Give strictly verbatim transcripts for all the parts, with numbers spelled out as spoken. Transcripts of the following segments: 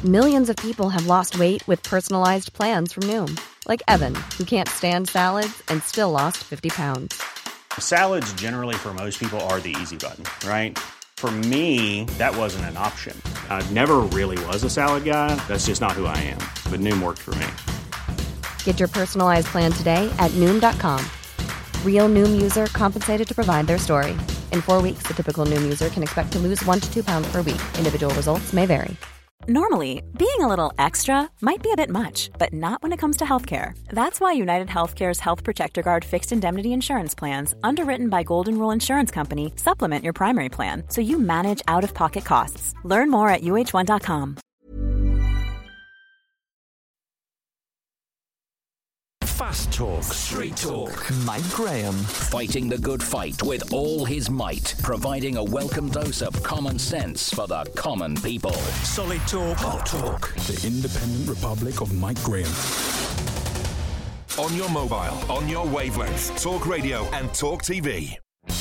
Millions of people have lost weight with personalized plans from Noom. Like Evan, who can't stand salads and still lost fifty pounds. Salads generally for most people are the easy button, right? For me, that wasn't an option. I never really was a salad guy. That's just not who I am. But Noom worked for me. Get your personalized plan today at Noom dot com. Real Noom user compensated to provide their story. In four weeks, the typical Noom user can expect to lose one to two pounds per week. Individual results may vary. Normally, being a little extra might be a bit much, but not when it comes to healthcare. That's why United Healthcare's Health Protector Guard fixed indemnity insurance plans, underwritten by Golden Rule Insurance Company, supplement your primary plan so you manage out-of-pocket costs. Learn more at U H one dot com. Fast Talk. Straight Talk. Mike Graham. Fighting the good fight with all his might. Providing a welcome dose of common sense for the common people. Solid Talk. Hot Talk. The Independent Republic of Mike Graham. On your mobile, on your wavelength, Talk Radio and Talk T V.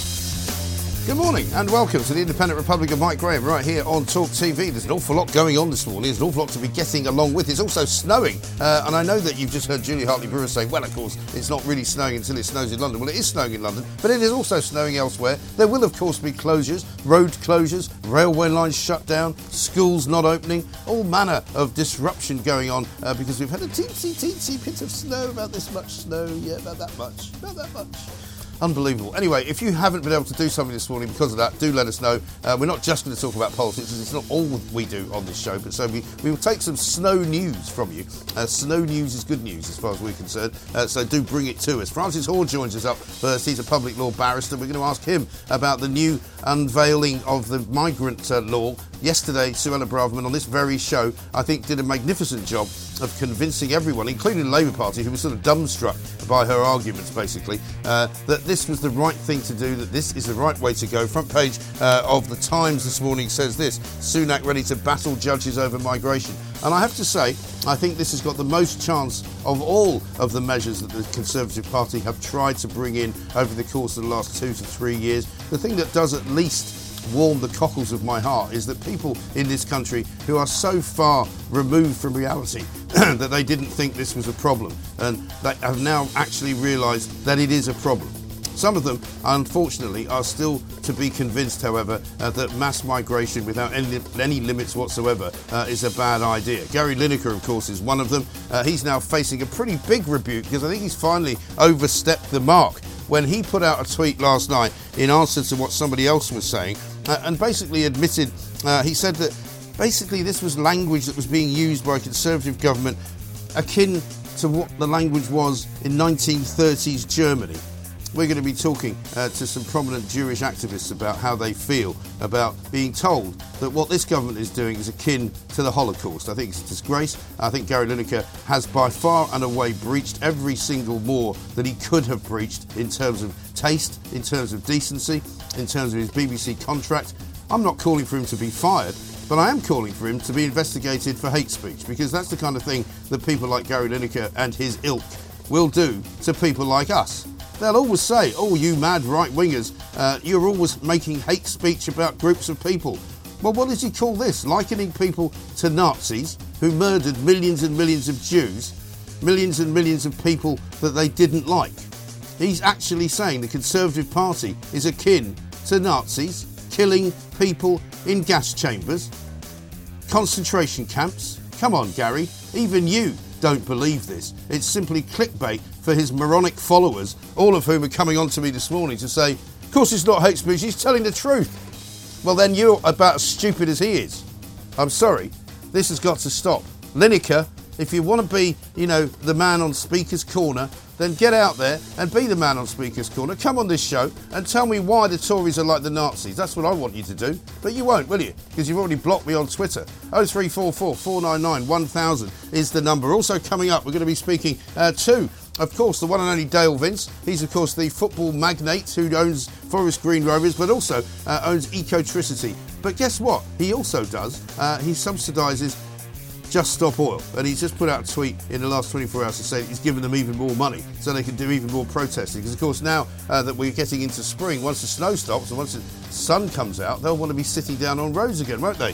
Good morning and welcome to the Independent Republic of Mike Graham right here on Talk T V. There's an awful lot going on this morning. There's an awful lot to be getting along with. It's also snowing. Uh, and I know that you've just heard Julie Hartley-Brewer say, well, of course, it's not really snowing until it snows in London. Well, it is snowing in London, but it is also snowing elsewhere. There will, of course, be closures, road closures, railway lines shut down, schools not opening, all manner of disruption going on uh, because we've had a teensy, teensy bit of snow, about this much snow, yeah, about that much, about that much. Unbelievable. Anyway, if you haven't been able to do something this morning because of that, do let us know. Uh, we're not just going to talk about politics, because it's not all we do on this show, but so we, we will take some snow news from you. Uh, snow news is good news as far as we're concerned, uh, so do bring it to us. Francis Hall joins us up first. He's a public law barrister. We're going to ask him about the new unveiling of the migrant uh, law. Yesterday, Suella Braverman on this very show, I think, did a magnificent job of convincing everyone, including the Labour Party, who was sort of dumbstruck by her arguments, basically, uh, that this was the right thing to do, that this is the right way to go. Front page uh, of the Times this morning says this: Sunak ready to battle judges over migration. And I have to say, I think this has got the most chance of all of the measures that the Conservative Party have tried to bring in over the course of the last two to three years. The thing that does at least warm the cockles of my heart is that people in this country who are so far removed from reality that they didn't think this was a problem, and they have now actually realised that it is a problem. Some of them, unfortunately, are still to be convinced, however, uh, that mass migration without any, any limits whatsoever uh, is a bad idea. Gary Lineker, of course, is one of them. Uh, he's now facing a pretty big rebuke because I think he's finally overstepped the mark when he put out a tweet last night in answer to what somebody else was saying uh, and basically admitted, uh, he said that basically this was language that was being used by a Conservative government akin to what the language was in nineteen thirties Germany. We're going to be talking uh, to some prominent Jewish activists about how they feel about being told that what this government is doing is akin to the Holocaust. I think it's a disgrace. I think Gary Lineker has by far and away breached every single law that he could have breached in terms of taste, in terms of decency, in terms of his B B C contract. I'm not calling for him to be fired, but I am calling for him to be investigated for hate speech, because that's the kind of thing that people like Gary Lineker and his ilk will do to people like us. They'll always say, oh, you mad right-wingers, uh, you're always making hate speech about groups of people. Well, what does he call this? Likening people to Nazis who murdered millions and millions of Jews, millions and millions of people that they didn't like. He's actually saying the Conservative Party is akin to Nazis killing people in gas chambers, concentration camps. Come on, Gary, even you don't believe this. It's simply clickbait for his moronic followers, all of whom are coming on to me this morning to say, of course it's not hate speech, he's telling the truth. Well, then you're about as stupid as he is. I'm sorry, this has got to stop. Lineker, if you want to be, you know, the man on Speaker's Corner, then get out there and be the man on Speaker's Corner. Come on this show and tell me why the Tories are like the Nazis. That's what I want you to do. But you won't, will you? Because you've already blocked me on Twitter. oh three four four, four nine nine, one thousand is the number. Also coming up, we're going to be speaking uh, to, of course, the one and only Dale Vince. He's, of course, the football magnate who owns Forest Green Rovers, but also uh, owns Ecotricity. But guess what? He also does. Uh, he subsidises Just Stop Oil, and he's just put out a tweet in the last twenty-four hours to say he's given them even more money so they can do even more protesting, because of course now uh, that we're getting into spring, once the snow stops and once the sun comes out, they'll want to be sitting down on roads again, won't they?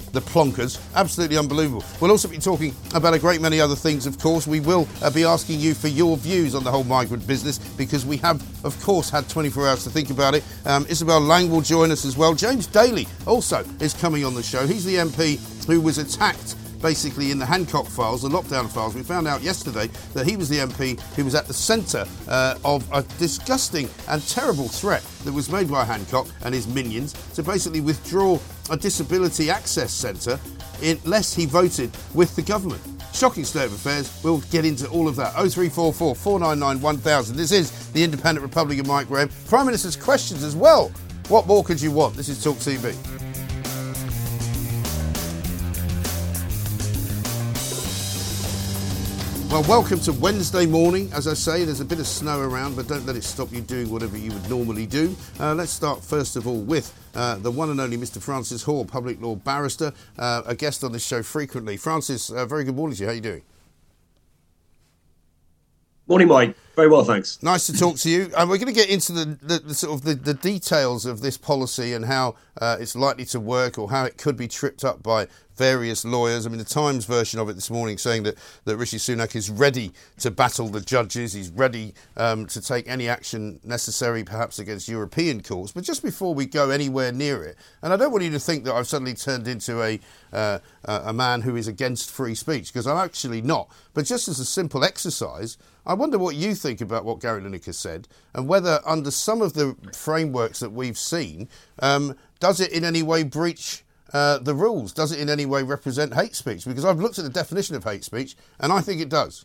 the plonkers. Absolutely unbelievable. We'll also be talking about a great many other things, of course. We will uh, be asking you for your views on the whole migrant business, because we have, of course, had twenty-four hours to think about it. Um, Isabel Lang will join us as well. James Daly also is coming on the show. He's the M P who was attacked basically in the Hancock files, the lockdown files. We found out yesterday that he was the M P who was at the centre uh, of a disgusting and terrible threat that was made by Hancock and his minions to basically withdraw a disability access centre unless he voted with the government. Shocking state of affairs. We'll get into all of that. oh three four four, four nine nine, one thousand. This is the Independent Republic of Mike Graham. Prime Minister's questions as well. What more could you want? This is Talk T V. Well, welcome to Wednesday morning. As I say, there's a bit of snow around, but don't let it stop you doing whatever you would normally do. Uh, let's start, first of all, with uh, the one and only Mister Francis Hall, public law barrister, uh, a guest on this show frequently. Francis, uh, very good morning to you. How are you doing? Morning, Mike. Very well, thanks. Nice to talk to you. And we're going to get into the, the, the sort of the, the details of this policy and how uh, it's likely to work, or how it could be tripped up by various lawyers. I mean, the Times version of it this morning saying that, that Rishi Sunak is ready to battle the judges. He's ready um, to take any action necessary, perhaps against European courts. But just before we go anywhere near it, and I don't want you to think that I've suddenly turned into a uh, a man who is against free speech, because I'm actually not. But just as a simple exercise, I wonder what you think about what Gary Lineker said, and whether under some of the frameworks that we've seen, um, does it in any way breach Uh, the rules? Does it in any way represent hate speech? Because I've looked at the definition of hate speech, and I think it does.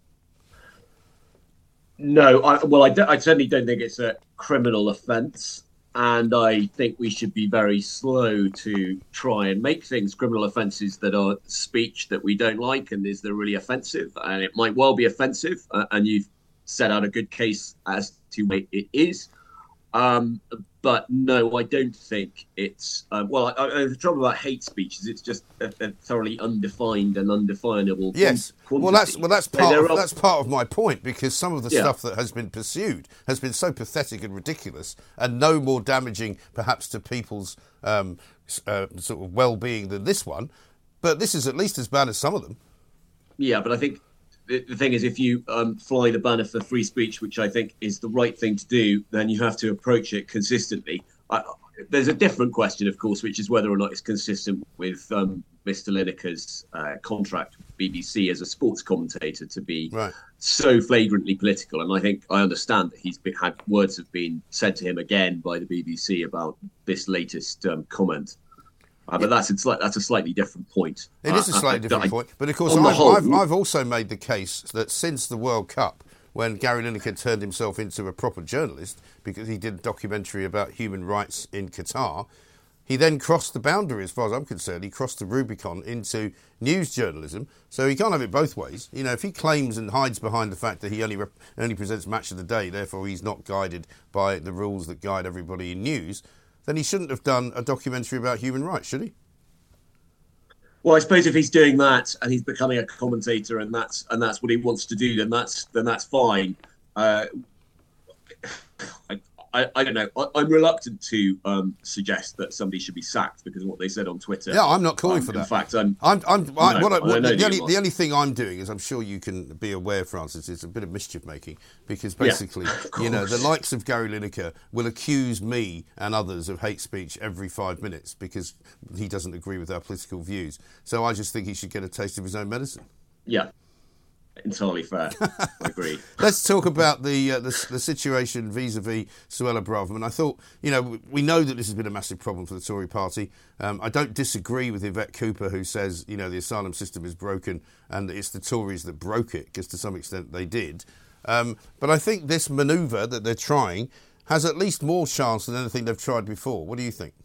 No, I, well, I, I certainly don't think it's a criminal offence, and I think we should be very slow to try and make things criminal offences that are speech that we don't like and is that really offensive, and it might well be offensive, uh, and you've set out a good case as to why it is. Um, but no, I don't think it's um, well. I, I, the trouble about hate speech is it's just a, a thoroughly undefined and undefinable. Yes, quantity. well, that's well, that's part of, are, that's part of my point, because some of the yeah. stuff that has been pursued has been so pathetic and ridiculous, and no more damaging, perhaps, to people's um, uh, sort of well-being than this one. But this is at least as bad as some of them. Yeah, but I think. The thing is, if you um, fly the banner for free speech, which I think is the right thing to do, then you have to approach it consistently. I, there's a different question, of course, which is whether or not it's consistent with um, Mister Lineker's uh, contract with B B C as a sports commentator to be right. so flagrantly political. And I think I understand that he's been, had words have been said to him again by the B B C about this latest um, comment. Uh, but that's a, sli- that's a slightly different point. It is a slightly uh, different I, point. But of course, I've, whole, I've, I've also made the case that since the World Cup, when Gary Lineker turned himself into a proper journalist because he did a documentary about human rights in Qatar, he then crossed the boundary, as far as I'm concerned. He crossed the Rubicon into news journalism. So he can't have it both ways. You know, if he claims and hides behind the fact that he only rep- only presents Match of the Day, therefore he's not guided by the rules that guide everybody in news, then he shouldn't have done a documentary about human rights, should he? Well, I suppose if he's doing that and he's becoming a commentator and that's and that's what he wants to do, then that's then that's fine. Uh, I, I, I don't know. I, I'm reluctant to um, suggest that somebody should be sacked because of what they said on Twitter. Yeah, I'm not calling um, for that. In fact, I'm. I'm. I'm I, no, what I, what, I the, only, the only thing I'm doing is, I'm sure you can be aware, Francis, is a bit of mischief making, because basically, yeah, you know, the likes of Gary Lineker will accuse me and others of hate speech every five minutes because he doesn't agree with our political views. So I just think he should get a taste of his own medicine. Yeah. Entirely fair. I agree. Let's talk about the, uh, the the situation vis-a-vis Suella Braverman. I thought, you know, we know that this has been a massive problem for the Tory party. Um, I don't disagree with Yvette Cooper, who says, you know, the asylum system is broken and it's the Tories that broke it, because to some extent they did. Um, but I think this manoeuvre that they're trying has at least more chance than anything they've tried before. What do you think?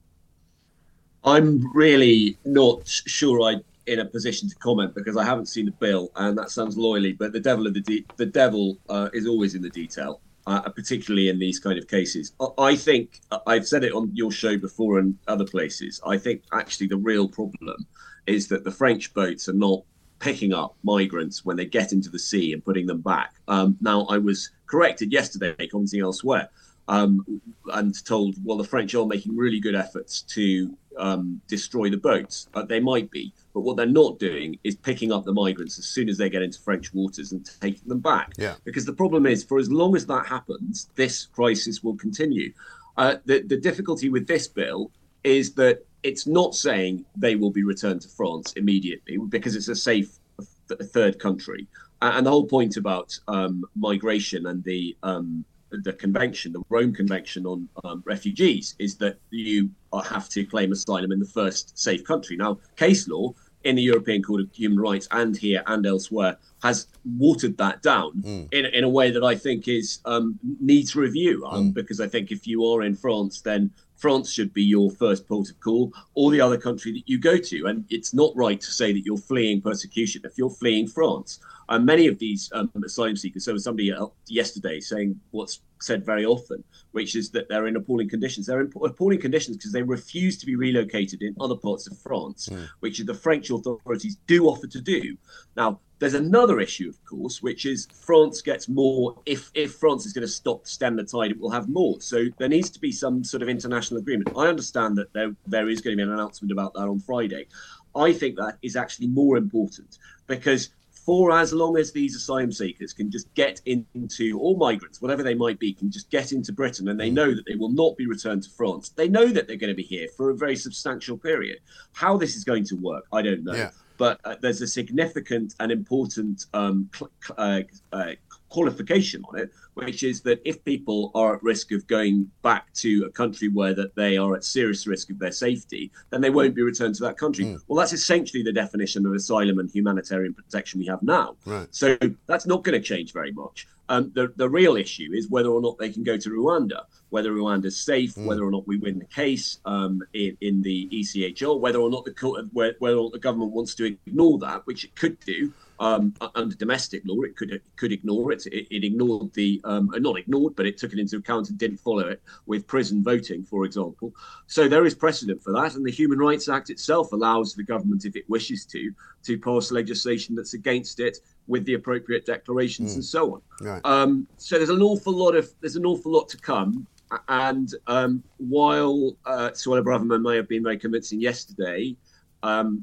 I'm really not sure I in a position to comment because I haven't seen the bill, and that sounds loyally, but the devil of the de- the devil uh, is always in the detail, uh, particularly in these kind of cases. I think I've said it on your show before and other places. I think actually the real problem is that the French boats are not picking up migrants when they get into the sea and putting them back. Um, now, I was corrected yesterday, commenting elsewhere. um, and told, well, the French are making really good efforts to um, destroy the boats. Uh, they might be, but what they're not doing is picking up the migrants as soon as they get into French waters and taking them back. Yeah. Because the problem is, for as long as that happens, this crisis will continue. Uh, the, the difficulty with this bill is that it's not saying they will be returned to France immediately because it's a safe th- third country. Uh, and the whole point about um, migration and the um, the convention, the Rome Convention on um, refugees, is that you have to claim asylum in the first safe country. Now, case law in the European Court of Human Rights and here and elsewhere has watered that down mm. in, in a way that I think is um, needs review. Um, mm. Because I think if you are in France, then France should be your first port of call, or the other country that you go to. And it's not right to say that you're fleeing persecution if you're fleeing France. And many of these um, asylum seekers, so was somebody yesterday saying what's said very often, which is that they're in appalling conditions. They're in appalling conditions because they refuse to be relocated in other parts of France, mm. which the French authorities do offer to do. Now, there's another issue, of course, which is France gets more. If if France is going to stop stem the tide, it will have more. So there needs to be some sort of international agreement. I understand that there there is going to be an announcement about that on Friday. I think that is actually more important because for as long as these asylum seekers can just get into, or migrants, whatever they might be, can just get into Britain and they know that they will not be returned to France. They know that they're going to be here for a very substantial period. How this is going to work, I don't know. Yeah. But uh, there's a significant and important um, cl- uh, uh, qualification on it, which is that if people are at risk of going back to a country where that they are at serious risk of their safety, then they won't be returned to that country. Mm. Well, that's essentially the definition of asylum and humanitarian protection we have now. Right. So that's not going to change very much. Um, the, the real issue is whether or not they can go to Rwanda, whether Rwanda's safe, mm. whether or not we win the case um, in, in the E C H R, whether or not the whether or not the government wants to ignore that, which it could do. Um, under domestic law, it could it could ignore it. It, it ignored the um, not ignored, but it took it into account and didn't follow it with prison voting, for example. So there is precedent for that, and the Human Rights Act itself allows the government, if it wishes to, to pass legislation that's against it with the appropriate declarations mm. and so on. Right. Um, so there's an awful lot of there's an awful lot to come. And um, while uh, Suella Braverman may have been very convincing yesterday. Um,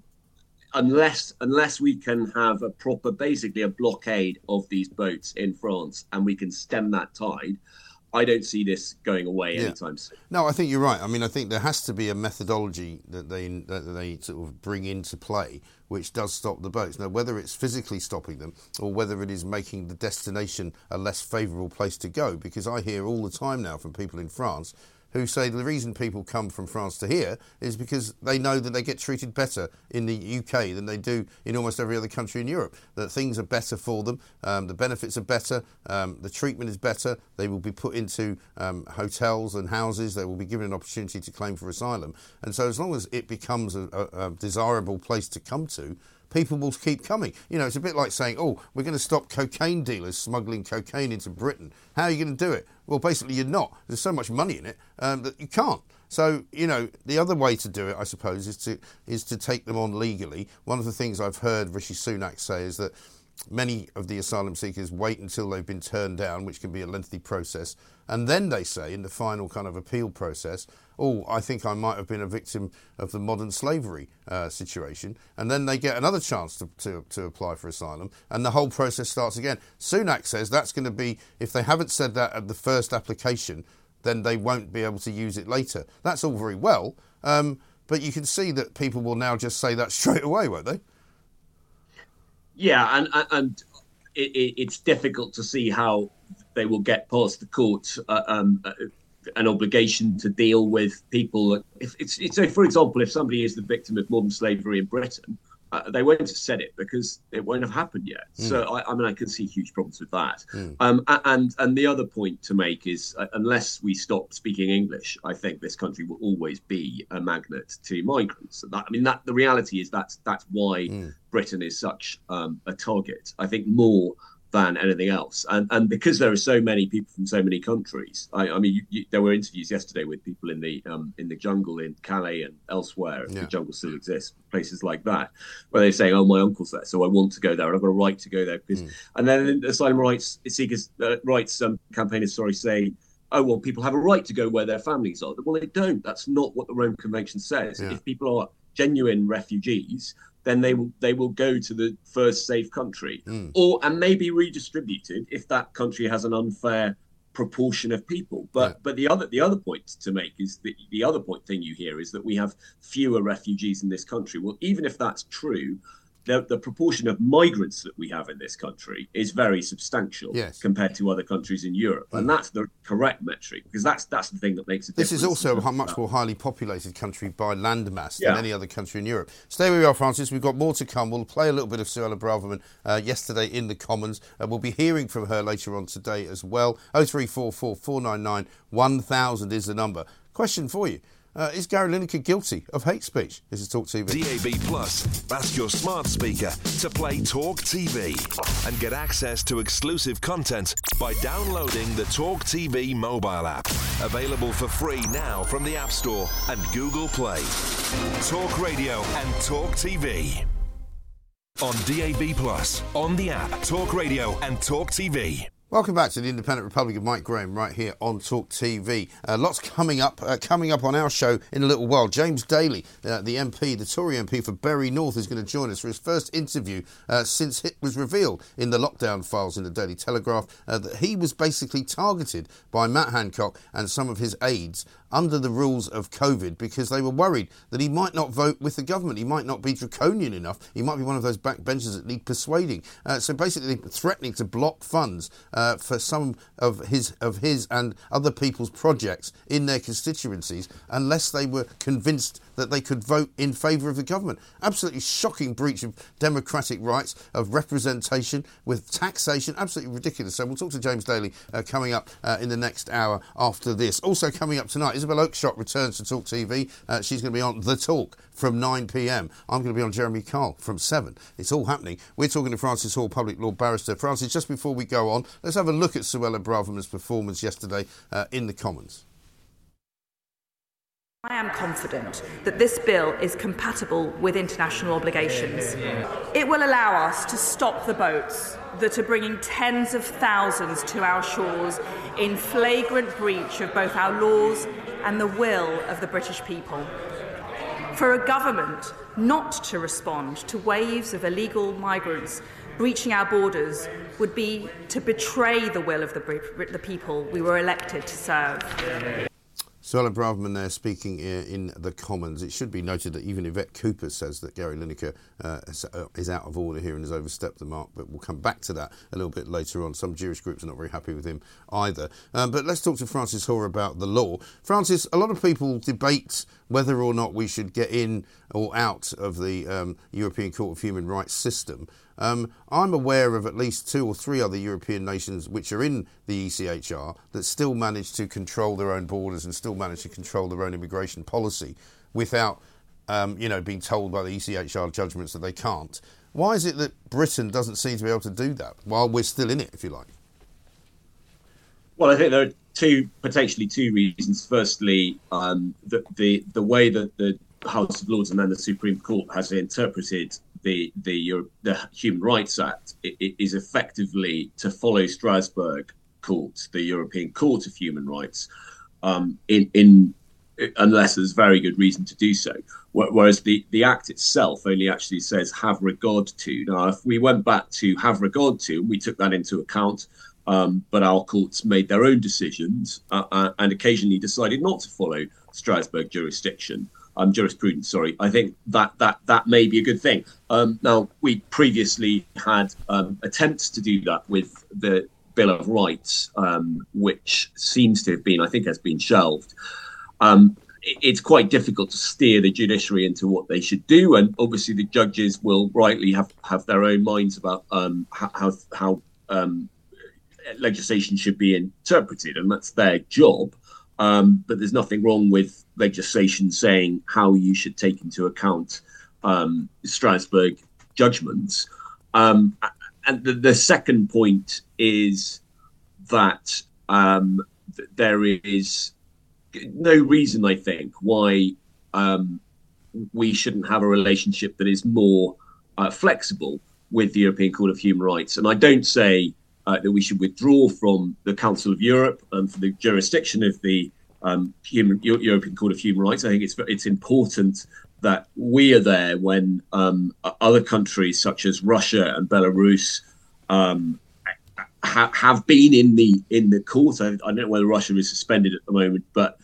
Unless unless we can have a proper, basically a blockade of these boats in France and we can stem that tide, I don't see this going away yeah. anytime soon. No, I think you're right. I mean, I think there has to be a methodology that they that they sort of bring into play which does stop the boats. Now, whether it's physically stopping them or whether it is making the destination a less favourable place to go, because I hear all the time now from people in France who say the reason people come from France to here is because they know that they get treated better in the U K than they do in almost every other country in Europe, that things are better for them, um, the benefits are better, um, the treatment is better, they will be put into um, hotels and houses, they will be given an opportunity to claim for asylum. And so as long as it becomes a, a, a desirable place to come to, people will keep coming. You know, it's a bit like saying, oh, we're going to stop cocaine dealers smuggling cocaine into Britain. How are you going to do it? Well, basically, you're not. There's so much money in it um, that you can't. So, you know, the other way to do it, I suppose, is to is to take them on legally. One of the things I've heard Rishi Sunak say is that many of the asylum seekers wait until they've been turned down, which can be a lengthy process. And then they say, in the final kind of appeal process, oh, I think I might have been a victim of the modern slavery uh, situation. And then they get another chance to, to, to apply for asylum, and the whole process starts again. Sunak says that's going to be, if they haven't said that at the first application, then they won't be able to use it later. That's all very well, um, but you can see that people will now just say that straight away, won't they? Yeah, and and it, it, it's difficult to see how they will get past the court uh, um, uh, an obligation to deal with people. If it's, it's so, for example, if somebody is the victim of modern slavery in Britain, uh, they won't have said it because it won't have happened yet. Mm. So, I, I mean, I can see huge problems with that. Mm. Um, and and the other point to make is, uh, unless we stop speaking English, I think this country will always be a magnet to migrants. That, I mean, that the reality is that's that's why mm. Britain is such um, a target. I think more than anything else, and and because there are so many people from so many countries. I, I mean, you, you, there were interviews yesterday with people in the um, in the jungle in Calais and elsewhere. Yeah. The jungle still exists, places like that, where they're saying, "Oh, my uncle's there, so I want to go there. I've got a right to go there." Because, mm. and then the asylum rights seekers, uh, rights um, campaigners, sorry, say oh, well, people have a right to go where their families are. Well, they don't. That's not what the Rome Convention says. Yeah. If people are genuine refugees, then they will they will go to the first safe country, mm. or and may be redistributed if that country has an unfair proportion of people. But yeah. but the other the other point to make is that the other point thing you hear is that we have fewer refugees in this country. Well, even if that's true, the, the proportion of migrants that we have in this country is very substantial yes. compared to other countries in Europe. Mm. And that's the correct metric, because that's that's the thing that makes a difference. This is also a much more highly populated country by landmass yeah. than any other country in Europe. Stay where we are, Francis. We've got more to come. We'll play a little bit of Suella Braverman uh, yesterday in the Commons. Uh, we'll be hearing from her later on today as well. oh three four four, four nine nine, one thousand is the number. Question for you. Uh, is Gary Lineker guilty of hate speech? This is Talk T V. D A B Plus. Ask your smart speaker to play Talk T V and get access to exclusive content by downloading the Talk T V mobile app. Available for free now from the App Store and Google Play. Talk Radio and Talk T V. On D A B Plus, on the app, Talk Radio and Talk T V. Welcome back to the Independent Republic of Mike Graham right here on Talk T V. Uh, lots coming up uh, coming up on our show in a little while. James Daly, uh, the M P, the Tory M P for Bury North, is going to join us for his first interview uh, since it was revealed in the lockdown files in the Daily Telegraph uh, that he was basically targeted by Matt Hancock and some of his aides under the rules of COVID because they were worried that he might not vote with the government. He might not be draconian enough. He might be one of those backbenchers that need persuading. Uh, so basically threatening to block funds uh, for some of his of his and other people's projects in their constituencies unless they were convinced that they could vote in favour of the government. Absolutely shocking breach of democratic rights, of representation with taxation. Absolutely ridiculous. So we'll talk to James Daly uh, coming up uh, in the next hour after this. Also coming up tonight, Isabel Oakeshott returns to Talk T V. Uh, she's going to be on The Talk from nine p.m. I'm going to be on Jeremy Kyle from seven. It's all happening. We're talking to Francis Hall, Public Law Barrister. Francis, just before we go on, let's have a look at Suella Braverman's performance yesterday uh, in the Commons. I am confident that this bill is compatible with international obligations. It will allow us to stop the boats that are bringing tens of thousands to our shores in flagrant breach of both our laws and the will of the British people. For a government not to respond to waves of illegal migrants breaching our borders would be to betray the will of the, the people we were elected to serve. Suella Braverman there speaking in the Commons. It should be noted that even Yvette Cooper says that Gary Lineker uh, is out of order here and has overstepped the mark, but we'll come back to that a little bit later on. Some Jewish groups are not very happy with him either. Um, but let's talk to Francis Hoare about the law. Francis, a lot of people debate whether or not we should get in or out of the um, European Court of Human Rights system. Um, I'm aware of at least two or three other European nations which are in the E C H R that still manage to control their own borders and still manage to control their own immigration policy without, um, you know, being told by the E C H R judgments that they can't. Why is it that Britain doesn't seem to be able to do that while we're still in it, if you like? Well, I think there are two, potentially two reasons. Firstly, um, the, the the way that the House of Lords and then the Supreme Court has interpreted the the, Euro, the Human Rights Act it, it is effectively to follow Strasbourg Court, the European Court of Human Rights, um, in in unless there's very good reason to do so. Whereas the, the Act itself only actually says have regard to. Now, if we went back to have regard to, we took that into account, um, but our courts made their own decisions uh, uh, and occasionally decided not to follow Strasbourg jurisdiction. Um, jurisprudence, sorry. I think that that that may be a good thing. Um, now, we previously had um, attempts to do that with the Bill of Rights, um, which seems to have been, I think, has been shelved. Um, it, it's quite difficult to steer the judiciary into what they should do, and obviously the judges will rightly have, have their own minds about um, how how um, legislation should be interpreted, and that's their job. Um, but there's nothing wrong with legislation saying how you should take into account um, Strasbourg judgments. Um, and the, the second point is that um, th- there is no reason, I think, why um, we shouldn't have a relationship that is more uh, flexible with the European Court of Human Rights. And I don't say uh, that we should withdraw from the Council of Europe and from the jurisdiction of the um, Human, European Court of Human Rights. I think it's it's important that we are there when um, other countries such as Russia and Belarus um, ha- have been in the in the court. I, I don't know whether Russia is suspended at the moment, but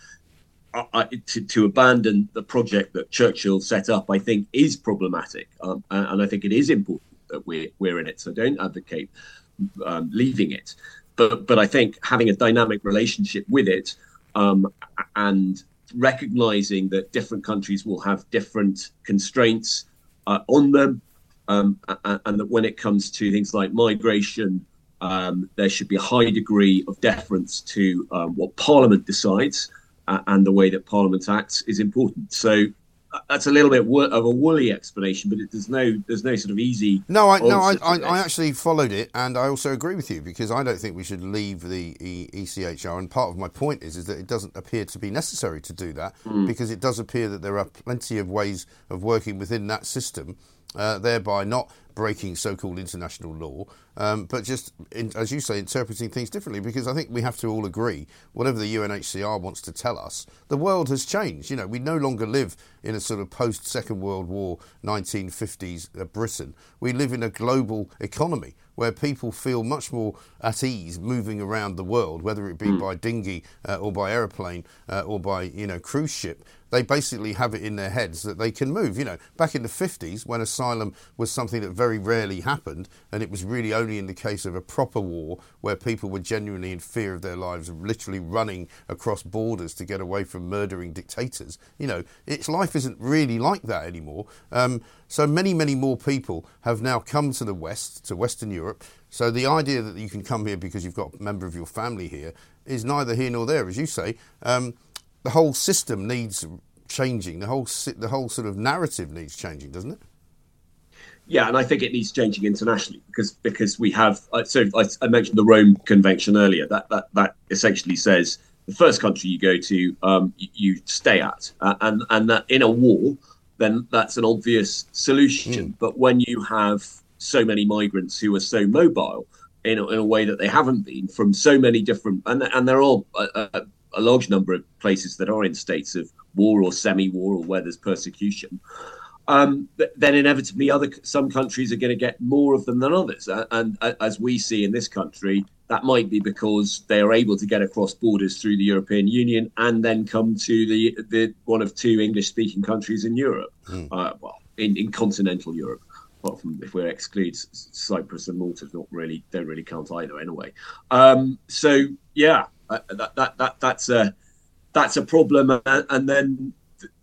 I, to, to abandon the project that Churchill set up, I think, is problematic, um, and, and I think it is important that we're we're in it. So don't advocate um, leaving it, but but I think having a dynamic relationship with it um, and recognizing that different countries will have different constraints uh, on them, um, and, and that when it comes to things like migration, um, there should be a high degree of deference to um, what Parliament decides, uh, and the way that Parliament acts is important. So uh, that's a little bit wo- of a woolly explanation, but it, there's no there's no sort of easy. No, I no, I, I, I actually followed it, and I also agree with you, because I don't think we should leave the e- ECHR. And part of my point is is that it doesn't appear to be necessary to do that, mm. because it does appear that there are plenty of ways of working within that system, uh, thereby not breaking so-called international law, um, but just, in, as you say, interpreting things differently, because I think we have to all agree, whatever the U N H C R wants to tell us, the world has changed. You know, we no longer live in a sort of post-Second World War nineteen fifties uh, Britain. We live in a global economy where people feel much more at ease moving around the world, whether it be mm. by dinghy uh, or by aeroplane uh, or by, you know, cruise ship. They basically have it in their heads that they can move. You know, back in the fifties, when asylum was something that very rarely happened, and it was really only in the case of a proper war where people were genuinely in fear of their lives, literally running across borders to get away from murdering dictators. You know, its life isn't really like that anymore. Um, so many, many more people have now come to the West, to Western Europe. So the idea that you can come here because you've got a member of your family here is neither here nor there, as you say. Um, the whole system needs changing. The whole the whole sort of narrative needs changing, doesn't it? Yeah, and I think it needs changing internationally, because because we have. So I, I mentioned the Rome Convention earlier. That that that essentially says the first country you go to, um, you, you stay at, uh, and and that in a war, then that's an obvious solution. Mm. But when you have so many migrants who are so mobile in a, in a way that they haven't been from so many different, and and they're all a, a, a large number of places that are in states of war or semi-war or where there's persecution, um, then inevitably other some countries are going to get more of them than others. And, and as we see in this country, that might be because they are able to get across borders through the European Union and then come to the, the one of two English-speaking countries in Europe, mm. uh, well, in, in continental Europe. Apart from if we exclude Cyprus and Malta, not really, don't really count either anyway. Um, so yeah, uh, that that that that's a that's a problem. Uh, and then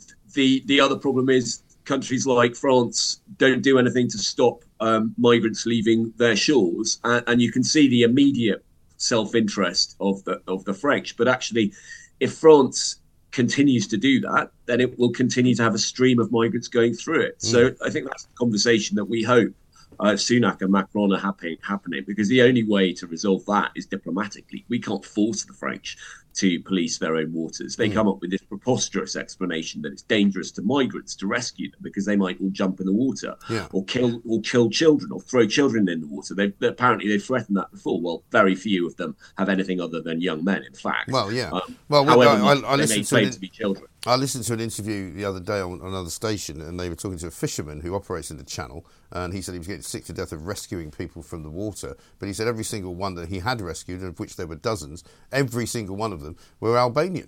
the the other problem is countries like France don't do anything to stop um, migrants leaving their shores, and, and you can see the immediate self-interest of the of the French. But actually, if France continues to do that, then it will continue to have a stream of migrants going through it. Mm. So I think that's the conversation that we hope uh, Sunak and Macron are happy, happening, because the only way to resolve that is diplomatically. We can't force the French to police their own waters. They mm. come up with this preposterous explanation that it's dangerous to migrants to rescue them because they might all jump in the water, yeah. or kill or kill children or throw children in the water. They've, apparently they've threatened that before. Well, very few of them have anything other than young men, in fact. Well, yeah. Um, well, however, I, I, I they listened may to claim an, to be children. I listened to an interview the other day on another station, and they were talking to a fisherman who operates in the channel, and he said he was getting sick to death of rescuing people from the water. But he said every single one that he had rescued, of which there were dozens, every single one of them were Albanian.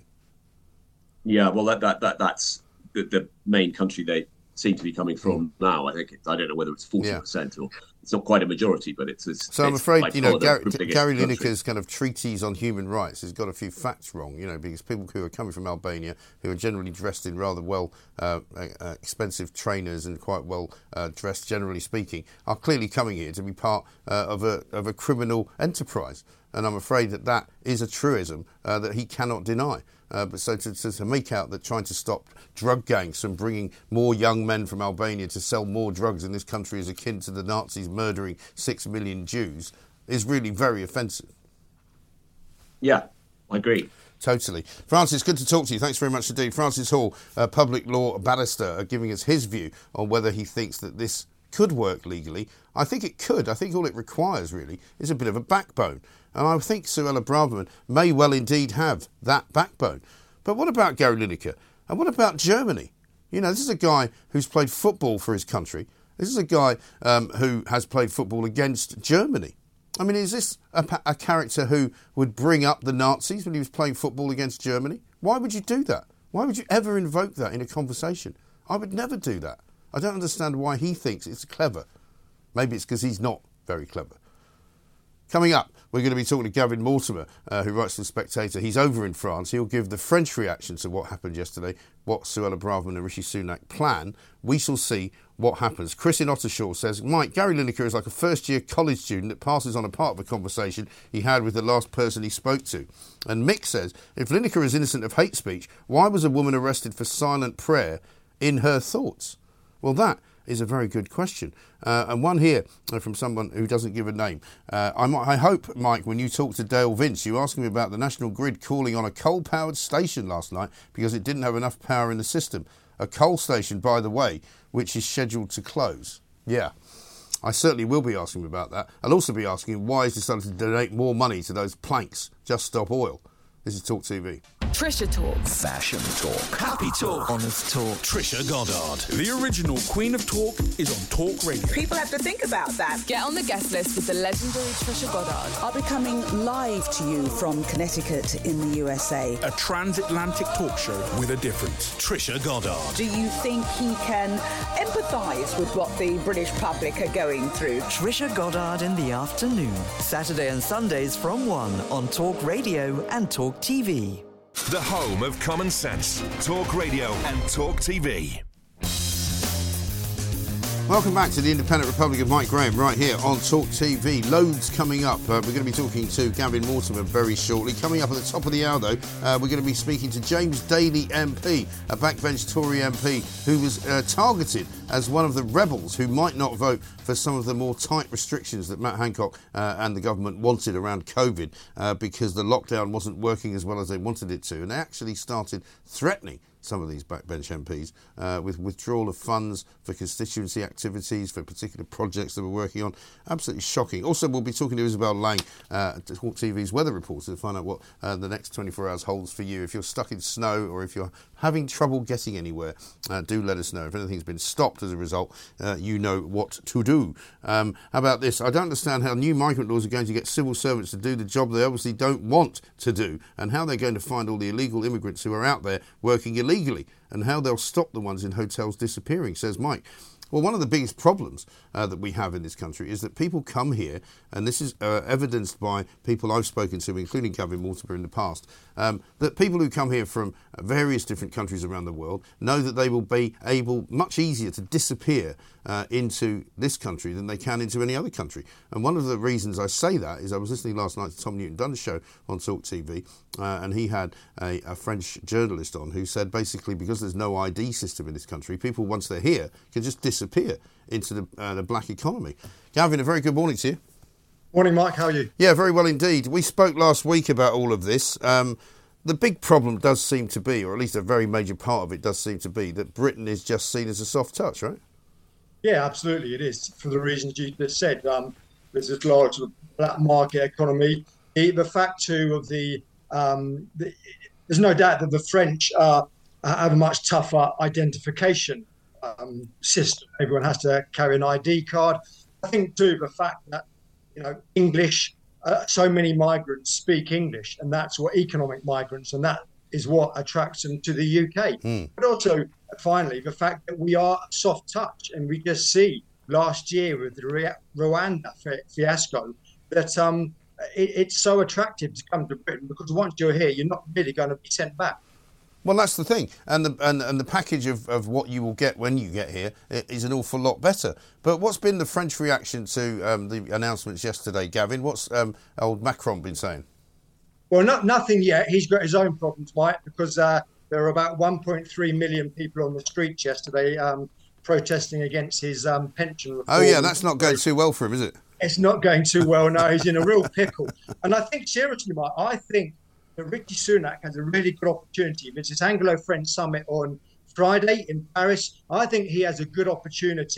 Yeah, well, that that, that that's the, the main country they seem to be coming from mm. now. I think it, I don't know whether it's forty yeah. percent or it's not quite a majority, but it's. it's so I'm afraid you know Gary, Gary Lineker's kind of treatise on human rights has got a few facts wrong. You know, because people who are coming from Albania, who are generally dressed in rather well uh, uh, expensive trainers and quite well uh, dressed, generally speaking, are clearly coming here to be part uh, of a of a criminal enterprise. And I'm afraid that that is a truism uh, that he cannot deny. Uh, but so to, to, to make out that trying to stop drug gangs from bringing more young men from Albania to sell more drugs in this country is akin to the Nazis murdering six million Jews is really very offensive. Yeah, I agree. Totally. Francis, good to talk to you. Thanks very much indeed. Francis Hall, a public law barrister, uh, giving us his view on whether he thinks that this could work legally? I think it could. I think all it requires, really, is a bit of a backbone. And I think Suella Braverman may well indeed have that backbone. But what about Gary Lineker? And what about Germany? You know, this is a guy who's played football for his country. This is a guy um, who has played football against Germany. I mean, is this a, a character who would bring up the Nazis when he was playing football against Germany? Why would you do that? Why would you ever invoke that in a conversation? I would never do that. I don't understand why he thinks it's clever. Maybe it's because he's not very clever. Coming up, we're going to be talking to Gavin Mortimer, uh, who writes for The Spectator. He's over in France. He'll give the French reaction to what happened yesterday, what Suella Braverman and Rishi Sunak plan. We shall see what happens. Chris in Ottershaw says, Mike, Gary Lineker is like a first-year college student that passes on a part of a conversation he had with the last person he spoke to. And Mick says, if Lineker is innocent of hate speech, why was a woman arrested for silent prayer in her thoughts? Well, that is a very good question. Uh, and one here uh, from someone who doesn't give a name. Uh, I, I hope, Mike, when you talk to Dale Vince, you ask him about the National Grid calling on a coal-powered station last night because it didn't have enough power in the system. A coal station, by the way, which is scheduled to close. Yeah, I certainly will be asking him about that. I'll also be asking him why he's decided to donate more money to those planks, Just Stop Oil. This is Talk T V. Trisha Talk. Fashion talk. Happy talk. Honest talk. Trisha Goddard. The original Queen of Talk is on Talk Radio. People have to think about that. Get on the guest list with the legendary Trisha Goddard. I'll be coming live to you from Connecticut in the U S A. A transatlantic talk show with a difference. Trisha Goddard. Do you think he can empathise with what the British public are going through? Trisha Goddard in the afternoon. Saturday and Sundays from one on Talk Radio and Talk T V. The home of common sense. Talk Radio and Talk T V. Welcome back to the Independent Republic of Mike Graham right here on Talk T V. Loads coming up. Uh, we're going to be talking to Gavin Mortimer very shortly. Coming up at the top of the hour, though, uh, we're going to be speaking to James Daly M P, a backbench Tory M P who was uh, targeted as one of the rebels who might not vote for some of the more tight restrictions that Matt Hancock uh, and the government wanted around COVID uh, because the lockdown wasn't working as well as they wanted it to. And they actually started threatening some of these backbench M Ps uh, with withdrawal of funds for constituency activities, for particular projects that we're working on. Absolutely shocking. Also, we'll be talking to Isabel Lang, uh, Talk T V's weather reporter, to find out what uh, the next twenty-four hours holds for you. If you're stuck in snow or if you're having trouble getting anywhere, uh, do let us know. If anything's been stopped as a result, uh, you know what to do. Um, how about this? I don't understand how new migrant laws are going to get civil servants to do the job they obviously don't want to do, and how they're going to find all the illegal immigrants who are out there working illegally. Legally, and how they'll stop the ones in hotels disappearing, says Mike. Well, one of the biggest problems uh, that we have in this country is that people come here, and this is uh, evidenced by people I've spoken to, including Gavin Mortimer in the past, um, that people who come here from various different countries around the world know that they will be able much easier to disappear uh, into this country than they can into any other country. And one of the reasons I say that is I was listening last night to Tom Newton-Dunn's show on Talk T V, uh, and he had a, a French journalist on who said basically because there's no I D system in this country, people once they're here can just disappear into the, uh, the black economy. Gavin, a very good morning to you. Morning, Mike. How are you? Yeah, very well indeed. We spoke last week about all of this. Um, the big problem does seem to be, or at least a very major part of it does seem to be, that Britain is just seen as a soft touch, right? Yeah, absolutely. It is, for the reasons you just said. Um, there's this large black market economy. The, the fact, too, of the, um, the... There's no doubt that the French uh, have a much tougher identification um, system. Everyone has to carry an I D card. I think, too, the fact that, you know, English, uh, so many migrants speak English, and that's what economic migrants, and that is what attracts them to the U K. Mm. But also, finally, the fact that we are a soft touch, and we just see last year with the Rwanda fiasco that um, it, it's so attractive to come to Britain because once you're here, you're not really going to be sent back. Well, that's the thing, and the and, and the package of, of what you will get when you get here is an awful lot better. But what's been the French reaction to um, the announcements yesterday, Gavin? What's um, old Macron been saying? Well, not, nothing yet. He's got his own problems, Mike, because uh, there were about one point three million people on the streets yesterday um, protesting against his um, pension reform. Oh, yeah, that's not going too well for him, is it? It's not going too well, no. He's in a real pickle. And I think, seriously, Mike, I think that Rishi Sunak has a really good opportunity. It's this Anglo-French summit on Friday in Paris. I think he has a good opportunity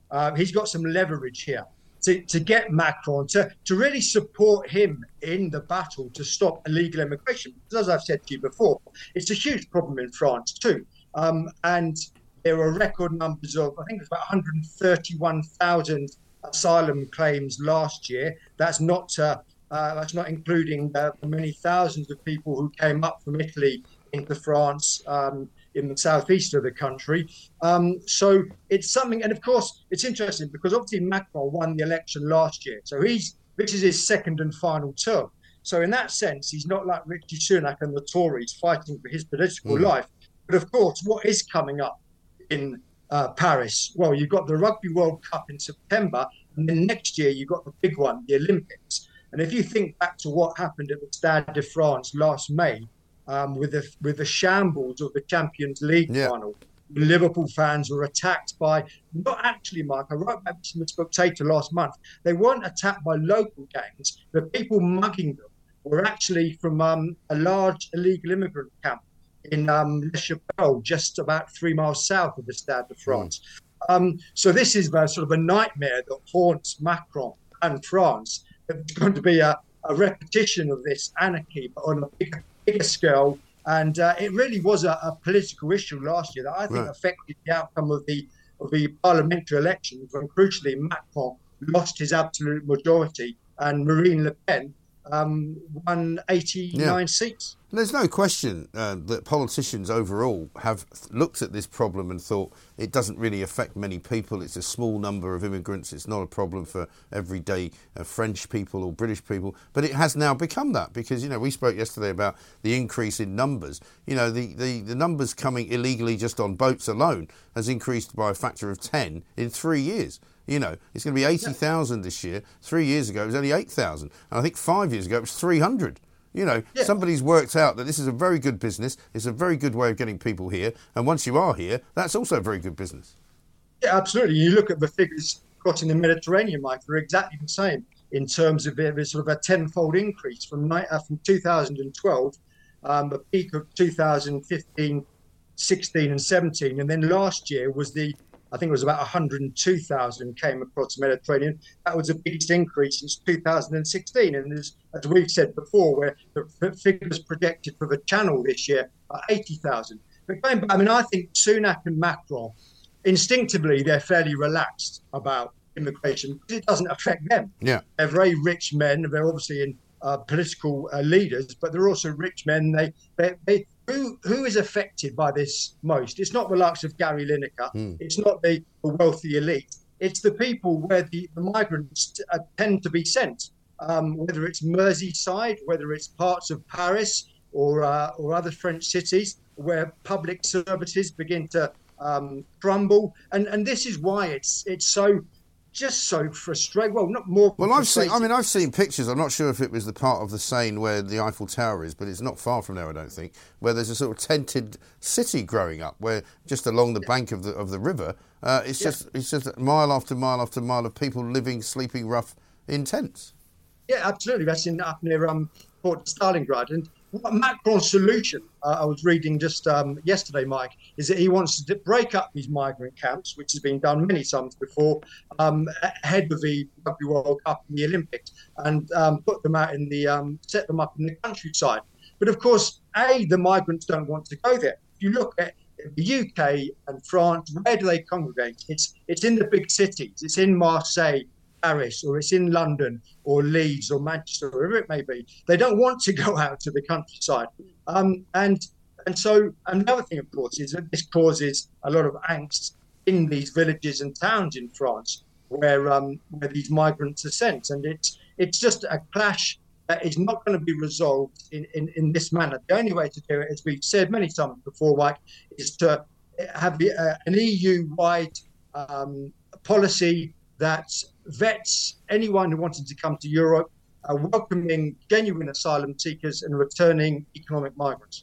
uh, he's got some leverage here to, to get Macron to, to really support him in the battle to stop illegal immigration. Because as I've said to you before, it's a huge problem in France too. Um, and there were record numbers of, I think it's about one hundred thirty-one thousand asylum claims last year. That's not uh, uh, that's not including the many thousands of people who came up from Italy into France um, in the southeast of the country. Um, so it's something, and of course it's interesting because obviously Macron won the election last year. So he's this is his second and final term. So in that sense, he's not like Rishi Sunak and the Tories fighting for his political mm. life. But of course, what is coming up in uh, Paris? Well, you've got the Rugby World Cup in September, and then next year you've got the big one, the Olympics. And if you think back to what happened at the Stade de France last May, um, with the with the shambles of the Champions League yeah. final, Liverpool fans were attacked by, not actually, Mark, I wrote about this in the Spectator last month, they weren't attacked by local gangs. The people mugging them were actually from um, a large illegal immigrant camp in um, Le Chapelle, just about three miles south of the Stade de France. Mm. Um, so this is a, sort of a nightmare that haunts Macron and France. It's going to be a, a repetition of this anarchy, but on a bigger, bigger scale. And uh, it really was a, a political issue last year that I think right. affected the outcome of the of the parliamentary elections, when crucially Macron lost his absolute majority and Marine Le Pen um, won eighty-nine yeah. seats. There's no question uh, that politicians overall have looked at this problem and thought it doesn't really affect many people. It's a small number of immigrants. It's not a problem for everyday uh, French people or British people. But it has now become that because, you know, we spoke yesterday about the increase in numbers. You know, the, the, the numbers coming illegally just on boats alone has increased by a factor of ten in three years. You know, it's going to be eighty thousand this year. Three years ago, it was only eight thousand. And I think five years ago, it was three hundred. You know, yeah. somebody's worked out that this is a very good business. It's a very good way of getting people here. And once you are here, that's also a very good business. Yeah, absolutely. You look at the figures got in the Mediterranean, Mike, they're exactly the same in terms of a, sort of a tenfold increase from, uh, from two thousand twelve, um, the peak of two thousand fifteen, sixteen and seventeen. And then last year was the I think it was about one hundred two thousand came across the Mediterranean. That was the biggest increase since two thousand sixteen. And as, as we've said before, where the figures projected for the Channel this year are eighty thousand. But going back, I mean, I think Sunak and Macron, instinctively, they're fairly relaxed about immigration because it doesn't affect them. Yeah. They're very rich men. They're obviously in uh, political uh, leaders, but they're also rich men. They, they, they Who who is affected by this most? It's not the likes of Gary Lineker. Mm. It's not the, the wealthy elite. It's the people where the, the migrants t- uh, tend to be sent, um, whether it's Merseyside, whether it's parts of Paris or uh, or other French cities where public services begin to um, crumble. And and this is why it's it's so. Just so frustrating. Well, not more. Well, I've seen. I mean, I've seen pictures. I'm not sure if it was the part of the Seine where the Eiffel Tower is, but it's not far from there, I don't think. Where there's a sort of tented city growing up, where just along the yeah. bank of the of the river, uh, it's yeah. just it's just mile after mile after mile of people living, sleeping rough in tents. Yeah, absolutely. That's in up near um, Port Stalingrad. And Macron's solution, uh, I was reading just um, yesterday, Mike, is that he wants to break up these migrant camps, which has been done many times before, um, ahead of the Rugby World Cup and the Olympics, and um, put them out in the, um, set them up in the countryside. But of course, A, the migrants don't want to go there. If you look at the U K and France, where do they congregate? It's it's in the big cities. It's in Marseille, Paris, or it's in London or Leeds or Manchester, wherever it may be. They don't want to go out to the countryside. Um, and and so another thing, of course, is that this causes a lot of angst in these villages and towns in France where um, where these migrants are sent. And it's, it's just a clash that is not going to be resolved in, in, in this manner. The only way to do it, as we've said many times before, Mike, is to have the, uh, an E U-wide um, policy that vets anyone who wanted to come to Europe, uh, welcoming genuine asylum seekers and returning economic migrants.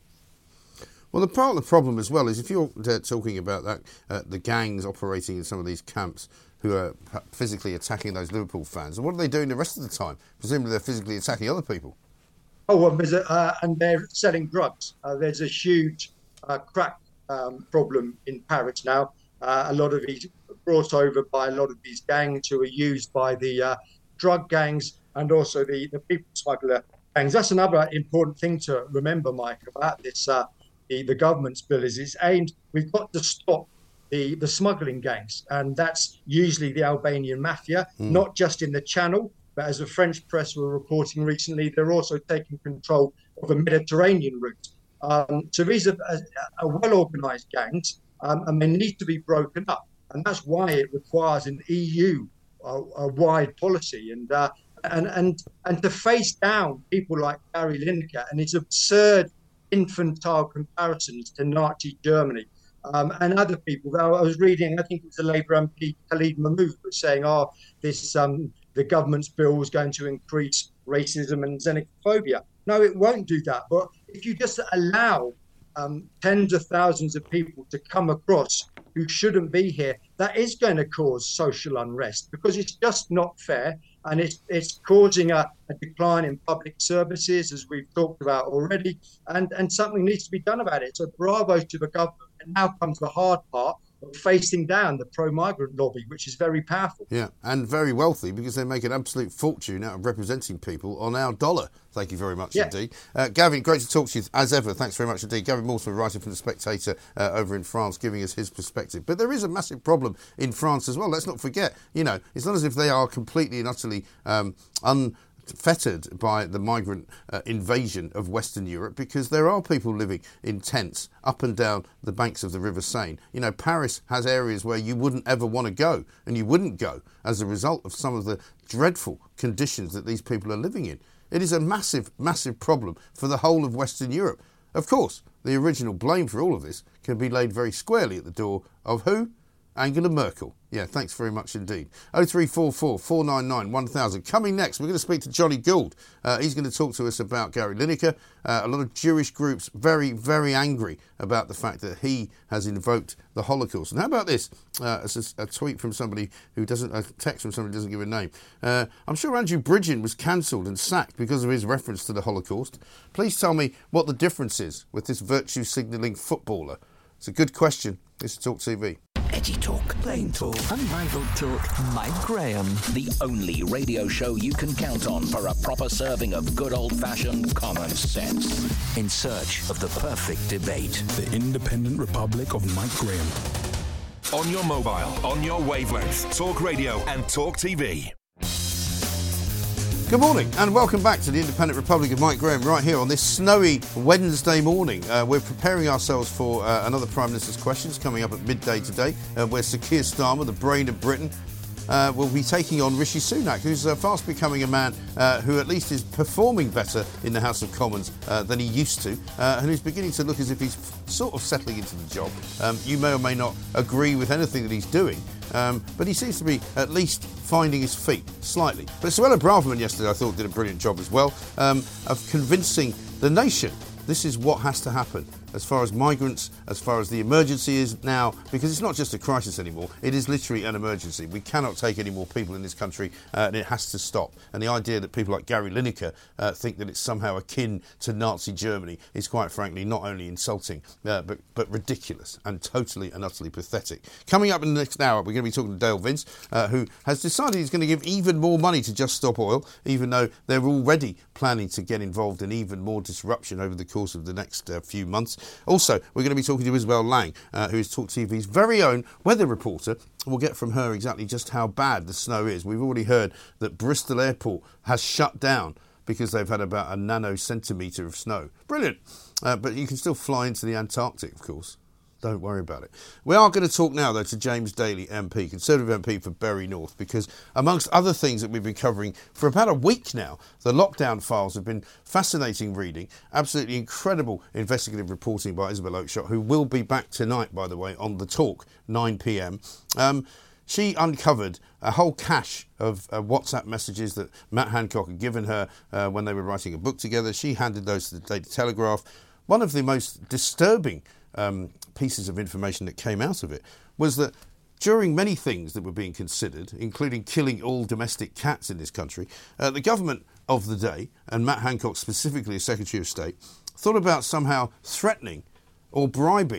Well, the part of the problem as well is if you're uh, talking about that, uh, the gangs operating in some of these camps who are physically attacking those Liverpool fans, what are they doing the rest of the time? Presumably they're physically attacking other people. Oh, well, there's a, uh, and they're selling drugs. Uh, there's a huge uh, crack um, problem in Paris now. Uh, a lot of these brought over by a lot of these gangs who are used by the uh, drug gangs and also the, the people smuggler gangs. That's another important thing to remember, Mike, about this, uh, the, the government's bill is it's aimed, we've got to stop the, the smuggling gangs. And that's usually the Albanian mafia, mm. not just in the Channel, but as the French press were reporting recently, they're also taking control of the Mediterranean route. Um, so these are, are, are well-organised gangs, um, and they need to be broken up. And that's why it requires an E U-wide uh, policy. And, uh, and and and to face down people like Gary Lineker and his absurd infantile comparisons to Nazi Germany um, and other people. I was reading, I think it was the Labour M P Khalid Mahmood was saying, oh, this um, the government's bill is going to increase racism and xenophobia. No, it won't do that. But if you just allow um, tens of thousands of people to come across who shouldn't be here, that is going to cause social unrest because it's just not fair. And it's it's causing a, a decline in public services, as we've talked about already. And, and something needs to be done about it. So bravo to the government. And now comes the hard part of facing down the pro-migrant lobby, which is very powerful. Yeah, and very wealthy because they make an absolute fortune out of representing people on our dollar. Thank you very much yeah. indeed. Uh, Gavin, great to talk to you as ever. Thanks very much indeed. Gavin Morsman, writing from The Spectator uh, over in France, giving us his perspective. But there is a massive problem in France as well. Let's not forget, you know, it's not as if they are completely and utterly um, un... fettered by the migrant uh, invasion of Western Europe, because there are people living in tents up and down the banks of the River Seine. You know, Paris has areas where you wouldn't ever want to go, and you wouldn't go as a result of some of the dreadful conditions that these people are living in. It is a massive, massive problem for the whole of Western Europe. Of course, the original blame for all of this can be laid very squarely at the door of who? Angela Merkel. Yeah, thanks very much indeed. oh three four four, four nine nine, one thousand. Coming next, we're going to speak to Johnny Gould. Uh, he's going to talk to us about Gary Lineker. Uh, a lot of Jewish groups very, very angry about the fact that he has invoked the Holocaust. And how about this? Uh, it's a, a tweet from somebody who doesn't, a text from somebody who doesn't give a name. Uh, I'm sure Andrew Bridgen was cancelled and sacked because of his reference to the Holocaust. Please tell me what the difference is with this virtue signalling footballer. It's a good question. This is Talk T V. Edgy talk, plain talk, unrivaled talk. Mike Graham, the only radio show you can count on for a proper serving of good old-fashioned common sense. In search of the perfect debate. The Independent Republic of Mike Graham. On your mobile, on your wavelength, Talk Radio and Talk T V. Good morning and welcome back to the Independent Republic of Mike Graham right here on this snowy Wednesday morning. Uh, we're preparing ourselves for uh, another Prime Minister's Questions coming up at midday today, uh, where Sir Keir Starmer, the brain of Britain, uh, will be taking on Rishi Sunak, who's uh, fast becoming a man uh, who at least is performing better in the House of Commons uh, than he used to, uh, and who's beginning to look as if he's sort of settling into the job. Um, you may or may not agree with anything that he's doing, Um, but he seems to be at least finding his feet slightly. But Suella Braverman yesterday, I thought, did a brilliant job as well um, of convincing the nation this is what has to happen as far as migrants, as far as the emergency is now, because it's not just a crisis anymore, it is literally an emergency. We cannot take any more people in this country, uh, and it has to stop. And the idea that people like Gary Lineker uh, think that it's somehow akin to Nazi Germany is, quite frankly, not only insulting, uh, but, but ridiculous and totally and utterly pathetic. Coming up in the next hour, we're going to be talking to Dale Vince, uh, who has decided he's going to give even more money to Just Stop Oil, even though they're already planning to get involved in even more disruption over the course of the next uh, few months. Also, we're going to be talking to Isabel Lang, uh, who is Talk T V's very own weather reporter. We'll get from her exactly just how bad the snow is. We've already heard that Bristol Airport has shut down because they've had about a nanocentimetre of snow. Brilliant. Uh, but you can still fly into the Antarctic, of course. Don't worry about it. We are going to talk now, though, to James Daly M P, Conservative M P for Bury North, because amongst other things that we've been covering for about a week now, the lockdown files have been fascinating reading, absolutely incredible investigative reporting by Isabel Oakeshott, who will be back tonight, by the way, on The Talk, nine p.m. Um, she uncovered a whole cache of uh, WhatsApp messages that Matt Hancock had given her uh, when they were writing a book together. She handed those to the Daily Telegraph. One of the most disturbing Um, pieces of information that came out of it was that during many things that were being considered, including killing all domestic cats in this country, uh, the government of the day, and Matt Hancock specifically as Secretary of State, thought about somehow threatening or bribing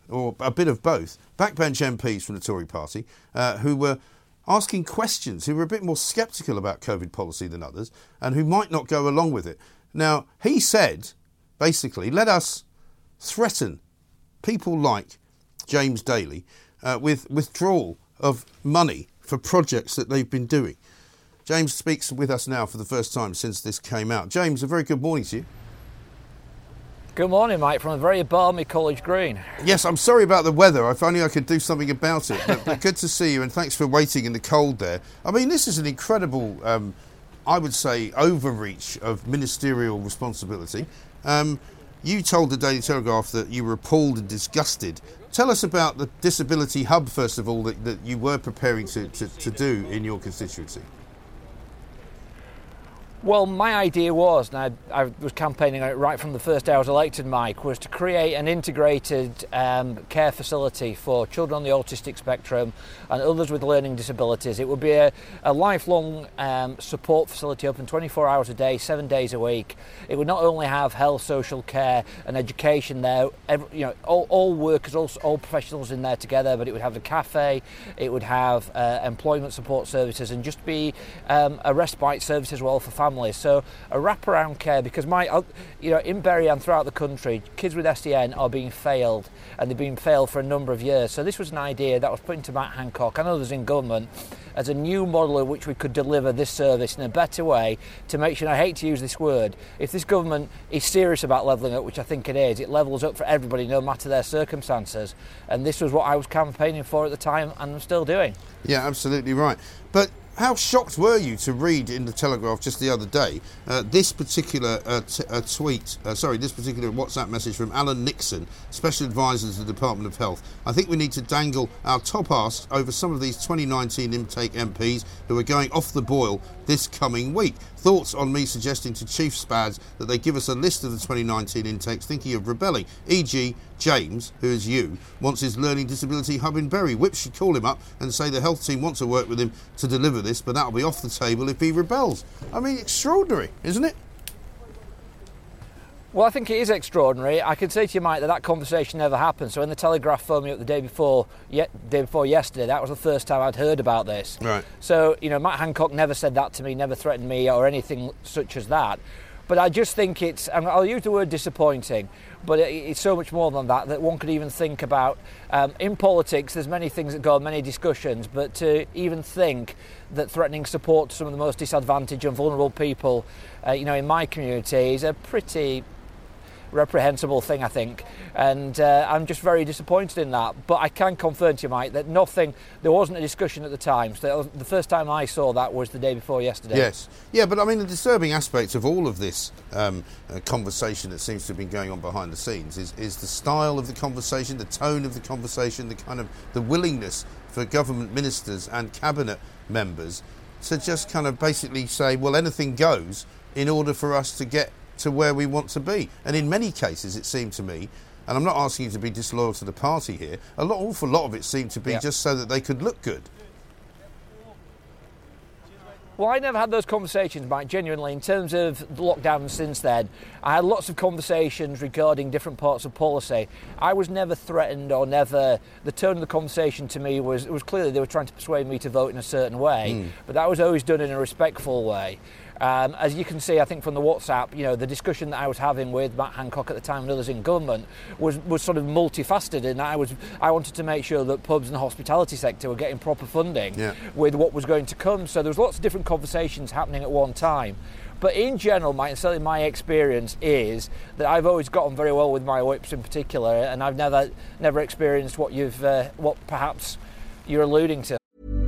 or a bit of both, backbench M Ps from the Tory party uh, who were asking questions, who were a bit more sceptical about COVID policy than others, and who might not go along with it. Now, he said, basically, let us threaten people like James Daly uh, with withdrawal of money for projects that they've been doing. James speaks with us now for the first time since this came out. James, a very good morning to you. Good morning, Mike, from a very balmy College Green. Yes, I'm sorry about the weather. If only I could do something about it. But, but good to see you, and thanks for waiting in the cold there. I mean, this is an incredible, um, I would say, overreach of ministerial responsibility. Um, you told the Daily Telegraph that you were appalled and disgusted. Tell us about the Disability Hub, first of all, that, that you were preparing to, to, to do in your constituency. Well, my idea was, and I, I was campaigning on it right from the first day I was elected, Mike, was to create an integrated um, care facility for children on the autistic spectrum and others with learning disabilities. It would be a, a lifelong um, support facility open twenty-four hours a day, seven days a week. It would not only have health, social care and education there, every, you know, all, all workers, all, all professionals in there together, but it would have a cafe, it would have uh, employment support services, and just be um, a respite service as well for families. So a wraparound care, because my, you know, in Bury and throughout the country, kids with S E N are being failed, and they've been failed for a number of years. So this was an idea that was put into Matt Hancock and others in government as a new model in which we could deliver this service in a better way to make sure, and I hate to use this word, if this government is serious about levelling up, which I think it is, it levels up for everybody no matter their circumstances. And this was what I was campaigning for at the time, and I'm still doing. Yeah, absolutely right. But how shocked were you to read in the Telegraph just the other day uh, this particular uh, t- uh, tweet, uh, sorry, this particular WhatsApp message from Alan Nixon, Special Advisor to the Department of Health. I think we need to dangle our top arse over some of these twenty nineteen intake M Ps who are going off the boil this coming week. Thoughts on me suggesting to Chief Spads that they give us a list of the twenty nineteen intakes thinking of rebelling, for example James, who is you, wants his learning disability hub in Bury. Whips should call him up and say the health team wants to work with him to deliver this, but that'll be off the table if he rebels. I mean, extraordinary, isn't it? Well, I think it is extraordinary. I can say to you, Mike, that that conversation never happened. So when the Telegraph phoned me up the day before, ye- day before yesterday, that was the first time I'd heard about this. Right. So, you know, Matt Hancock never said that to me, never threatened me or anything such as that. But I just think it's, and I'll use the word disappointing, but it, it's so much more than that, that one could even think about. Um, in politics, there's many things that go on, many discussions, but to even think that threatening support to some of the most disadvantaged and vulnerable people, uh, you know, in my community is a pretty reprehensible thing, I think, and uh, I'm just very disappointed in that. But I can confirm to you, Mike, that nothing, there wasn't a discussion at the time. So the first time I saw that was the day before yesterday. Yes, yeah, but I mean the disturbing aspect of all of this um, uh, conversation that seems to have been going on behind the scenes is, is the style of the conversation, the tone of the conversation, the kind of the willingness for government ministers and cabinet members to just kind of basically say, well, anything goes in order for us to get to where we want to be. And in many cases, it seemed to me, and I'm not asking you to be disloyal to the party here, a lot, awful lot of it seemed to be yeah. just so that they could look good. Well, I never had those conversations, Mike, genuinely, in terms of the lockdown since then. I had lots of conversations regarding different parts of policy. I was never threatened or never... The tone of the conversation to me was, it was clearly they were trying to persuade me to vote in a certain way, mm. but that was always done in a respectful way. Um, as you can see, I think from the WhatsApp, you know, the discussion that I was having with Matt Hancock at the time and others in government was, was sort of multifaceted, and I was I wanted to make sure that pubs and the hospitality sector were getting proper funding yeah. with what was going to come. So there was lots of different conversations happening at one time. But in general, my, certainly my experience is that I've always gotten very well with my whips in particular, and I've never never experienced what you've uh, what perhaps you're alluding to.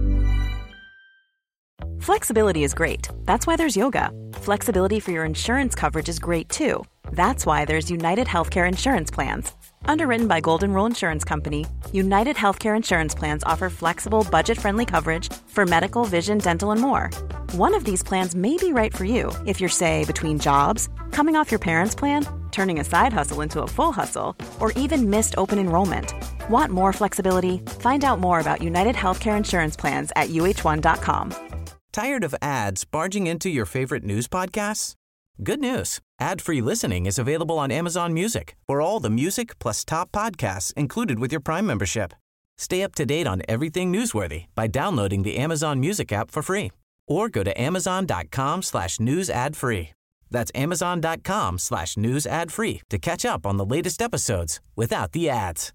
Flexibility is great. That's why there's yoga. Flexibility for your insurance coverage is great too. That's why there's United Healthcare Insurance Plans. Underwritten by Golden Rule Insurance Company, United Healthcare Insurance Plans offer flexible, budget-friendly coverage for medical, vision, dental, and more. One of these plans may be right for you if you're, say, between jobs, coming off your parents' plan, turning a side hustle into a full hustle, or even missed open enrollment. Want more flexibility? Find out more about United Healthcare Insurance Plans at U H one dot com. Tired of ads barging into your favorite news podcasts? Good news. Ad-free listening is available on Amazon Music for all the music plus top podcasts included with your Prime membership. Stay up to date on everything newsworthy by downloading the Amazon Music app for free or go to amazon.com slash news ad free. That's amazon.com slash news ad free to catch up on the latest episodes without the ads.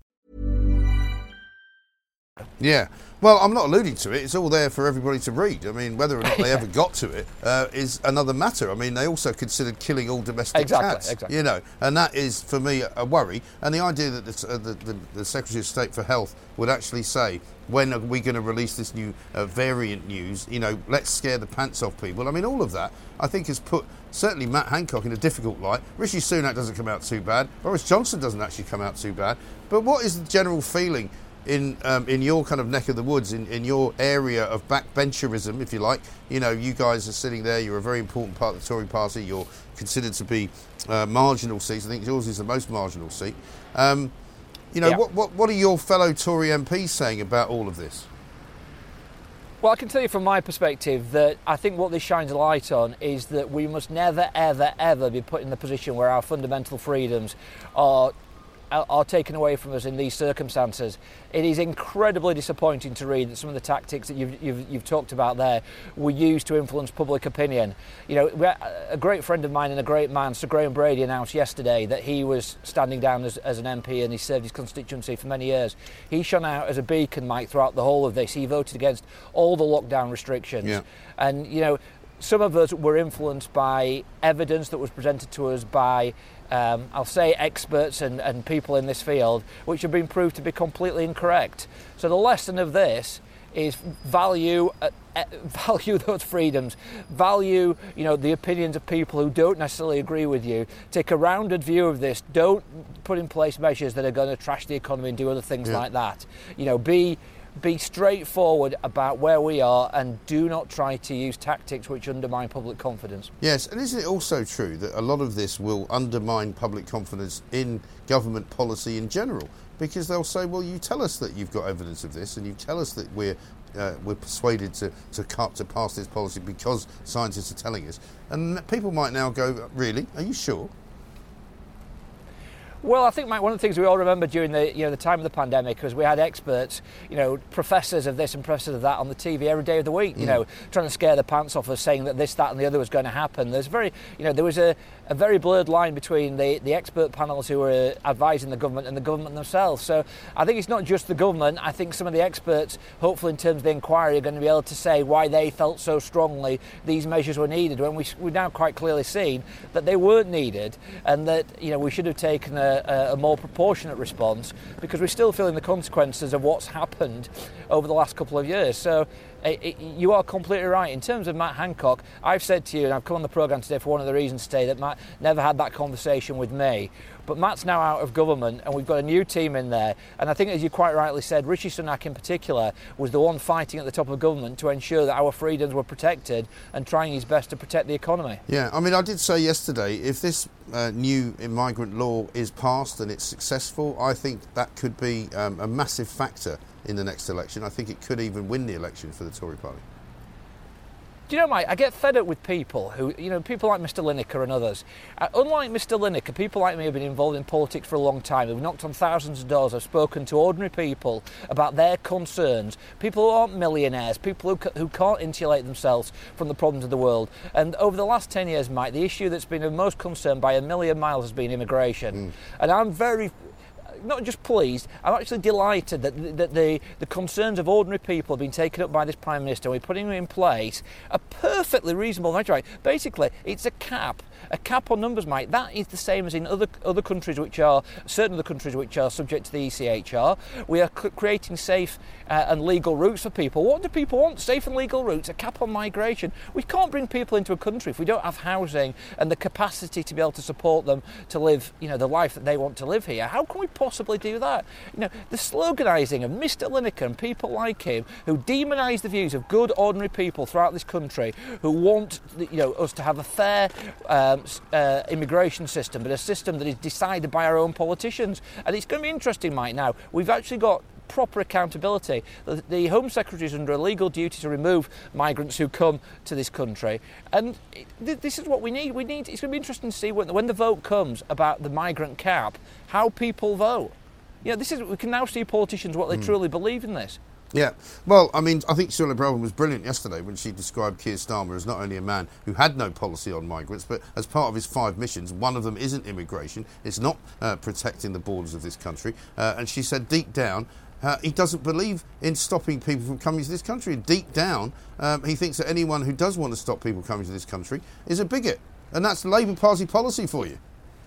Yeah. Well, I'm not alluding to it. It's all there for everybody to read. I mean, whether or not they yeah. ever got to it uh, is another matter. I mean, they also considered killing all domestic exactly, cats. Exactly. You know, and that is, for me, a worry. And the idea that the, uh, the, the, the Secretary of State for Health would actually say, when are we going to release this new uh, variant news? You know, let's scare the pants off people. I mean, all of that, I think, has put certainly Matt Hancock in a difficult light. Rishi Sunak doesn't come out too bad. Boris Johnson doesn't actually come out too bad. But what is the general feeling in um, in your kind of neck of the woods, in, in your area of backbencherism, if you like? You know, you guys are sitting there, you're a very important part of the Tory party, you're considered to be uh, marginal seats. I think yours is the most marginal seat. Um, you know, yeah. what, what, what are your fellow Tory M Ps saying about all of this? Well, I can tell you from my perspective that I think what this shines a light on is that we must never, ever, ever be put in the position where our fundamental freedoms are are taken away from us in these circumstances. It is incredibly disappointing to read that some of the tactics that you've, you've, you've talked about there were used to influence public opinion. You know, a great friend of mine and a great man, Sir Graham Brady, announced yesterday that he was standing down as, as an M P and he served his constituency for many years. He shone out as a beacon, Mike, throughout the whole of this. He voted against all the lockdown restrictions. Yeah. And, you know, some of us were influenced by evidence that was presented to us by Um, I'll say experts and, and people in this field, which have been proved to be completely incorrect. So the lesson of this is value uh, uh, value those freedoms, value you know the opinions of people who don't necessarily agree with you. Take a rounded view of this. Don't put in place measures that are going to trash the economy and do other things yeah. like that. You know, be Be straightforward about where we are and do not try to use tactics which undermine public confidence. Yes, and isn't it also true that a lot of this will undermine public confidence in government policy in general? Because they'll say, well, you tell us that you've got evidence of this and you tell us that we're uh, we're persuaded to, to, cut, to pass this policy because scientists are telling us. And people might now go, really? Are you sure? Well, I think, Mike, one of the things we all remember during the you know the time of the pandemic was we had experts, you know, professors of this and professors of that on the T V every day of the week, you mm. know, trying to scare the pants off us, saying that this, that, and the other was going to happen. There's very, you know, there was a, a very blurred line between the, the expert panels who were advising the government and the government themselves. So I think it's not just the government. I think some of the experts, hopefully in terms of the inquiry, are going to be able to say why they felt so strongly these measures were needed, when we we've now quite clearly seen that they weren't needed, and that you know we should have taken a A, a more proportionate response, because we're still feeling the consequences of what's happened over the last couple of years. So it, it, you are completely right. In terms of Matt Hancock, I've said to you, and I've come on the programme today for one of the reasons today, that Matt never had that conversation with me. But Matt's now out of government and we've got a new team in there. And I think, as you quite rightly said, Rishi Sunak in particular was the one fighting at the top of government to ensure that our freedoms were protected and trying his best to protect the economy. Yeah, I mean, I did say yesterday, if this uh, new immigrant law is passed and it's successful, I think that could be um, a massive factor in the next election. I think it could even win the election for the Tory party. Do you know, Mike, I get fed up with people who, you know, people like Mister Lineker and others. Uh, unlike Mister Lineker, people like me have been involved in politics for a long time, who've knocked on thousands of doors, have spoken to ordinary people about their concerns, people who aren't millionaires, people who, c- who can't insulate themselves from the problems of the world. And over the last ten years, Mike, the issue that's been of most concern by a million miles has been immigration. Mm. And I'm very... not just pleased, I'm actually delighted that, that the, the concerns of ordinary people have been taken up by this Prime Minister. We're putting in place a perfectly reasonable measure. Right? Basically, it's a cap. A cap on numbers, Mike. That is the same as in other other countries which are, certain other countries which are subject to the E C H R. We are c- creating safe uh, and legal routes for people. What do people want? Safe and legal routes, a cap on migration. We can't bring people into a country if we don't have housing and the capacity to be able to support them to live, you know, the life that they want to live here. How can we possibly do that? You know, the sloganising of Mister Lineker and people like him who demonise the views of good, ordinary people throughout this country who want, you know, us to have a fair um, uh, immigration system, but a system that is decided by our own politicians. And it's going to be interesting, Mike. Now, we've actually got proper accountability. The, the Home Secretary is under a legal duty to remove migrants who come to this country, and it, this is what we need. We need. It's going to be interesting to see when, when the vote comes about the migrant cap, how people vote. You know, this is. We can now see politicians what they mm. truly believe in this. Yeah, well, I mean, I think Suella Braverman was brilliant yesterday when she described Keir Starmer as not only a man who had no policy on migrants, but as part of his five missions, one of them isn't immigration, it's not uh, protecting the borders of this country, uh, and she said deep down, Uh, he doesn't believe in stopping people from coming to this country. Deep down, um, he thinks that anyone who does want to stop people coming to this country is a bigot. And that's Labour Party policy for you.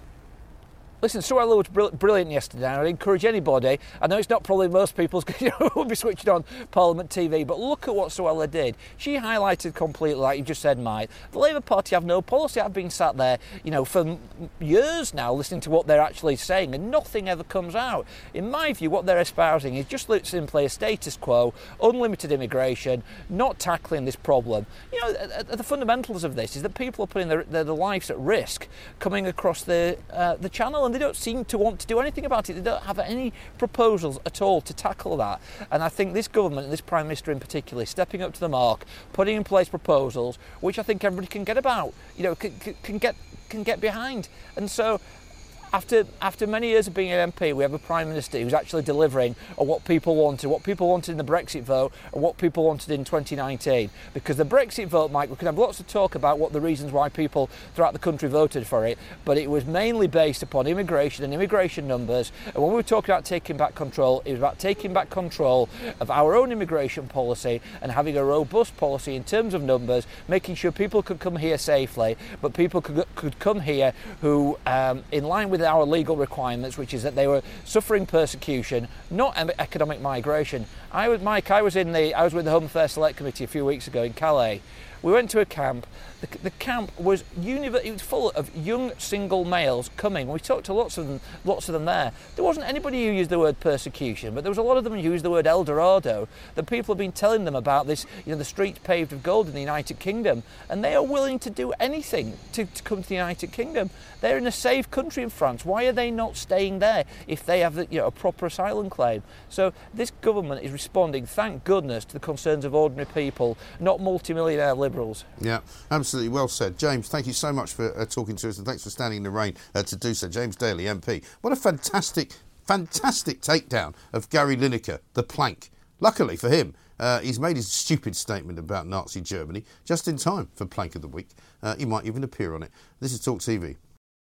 Listen, Suella was brilliant yesterday, and I'd encourage anybody, I know it's not probably most people's, you know, will be switching on Parliament T V, but look at what Suella did. She highlighted completely, like you just said, Mike, the Labour Party have no policy. I've been sat there, you know, for years now listening to what they're actually saying, and nothing ever comes out. In my view, what they're espousing is just simply a status quo, unlimited immigration, not tackling this problem. You know, the fundamentals of this is that people are putting their, their, their lives at risk coming across the, uh, the channel, and they don't seem to want to do anything about it. They don't have any proposals at all to tackle that. And I think this government, and this Prime Minister in particular, is stepping up to the mark, putting in place proposals which I think everybody can get about, you know, can, can get can get behind. And so After after many years of being an M P, we have a Prime Minister who's actually delivering on what people wanted, what people wanted in the Brexit vote and what people wanted in twenty nineteen. Because the Brexit vote, Mike, we can have lots of talk about what the reasons why people throughout the country voted for it, but it was mainly based upon immigration and immigration numbers. And when we were talking about taking back control, it was about taking back control of our own immigration policy and having a robust policy in terms of numbers, making sure people could come here safely, but people could, could come here who, um, in line with our legal requirements, which is that they were suffering persecution, not economic migration. I was, Mike, I was in the, I was with the Home Affairs Select Committee a few weeks ago in Calais. We went to a camp. The, the camp was univer- it was full of young single males coming. We talked to lots of them, lots of them there. There wasn't anybody who used the word persecution, but there was a lot of them who used the word El Dorado. The people have been telling them about this, you know, the streets paved with gold in the United Kingdom, and they are willing to do anything to, to come to the United Kingdom. They're in a safe country in France. Why are they not staying there if they have, you know, a proper asylum claim? So this government is responding, thank goodness, to the concerns of ordinary people, not multimillionaire liberals. Yeah, absolutely. Well said. James, thank you so much for uh, talking to us, and thanks for standing in the rain uh, to do so. James Daly, M P. What a fantastic, fantastic takedown of Gary Lineker, the plank. Luckily for him, uh, he's made his stupid statement about Nazi Germany just in time for Plank of the Week. Uh, he might even appear on it. This is Talk T V.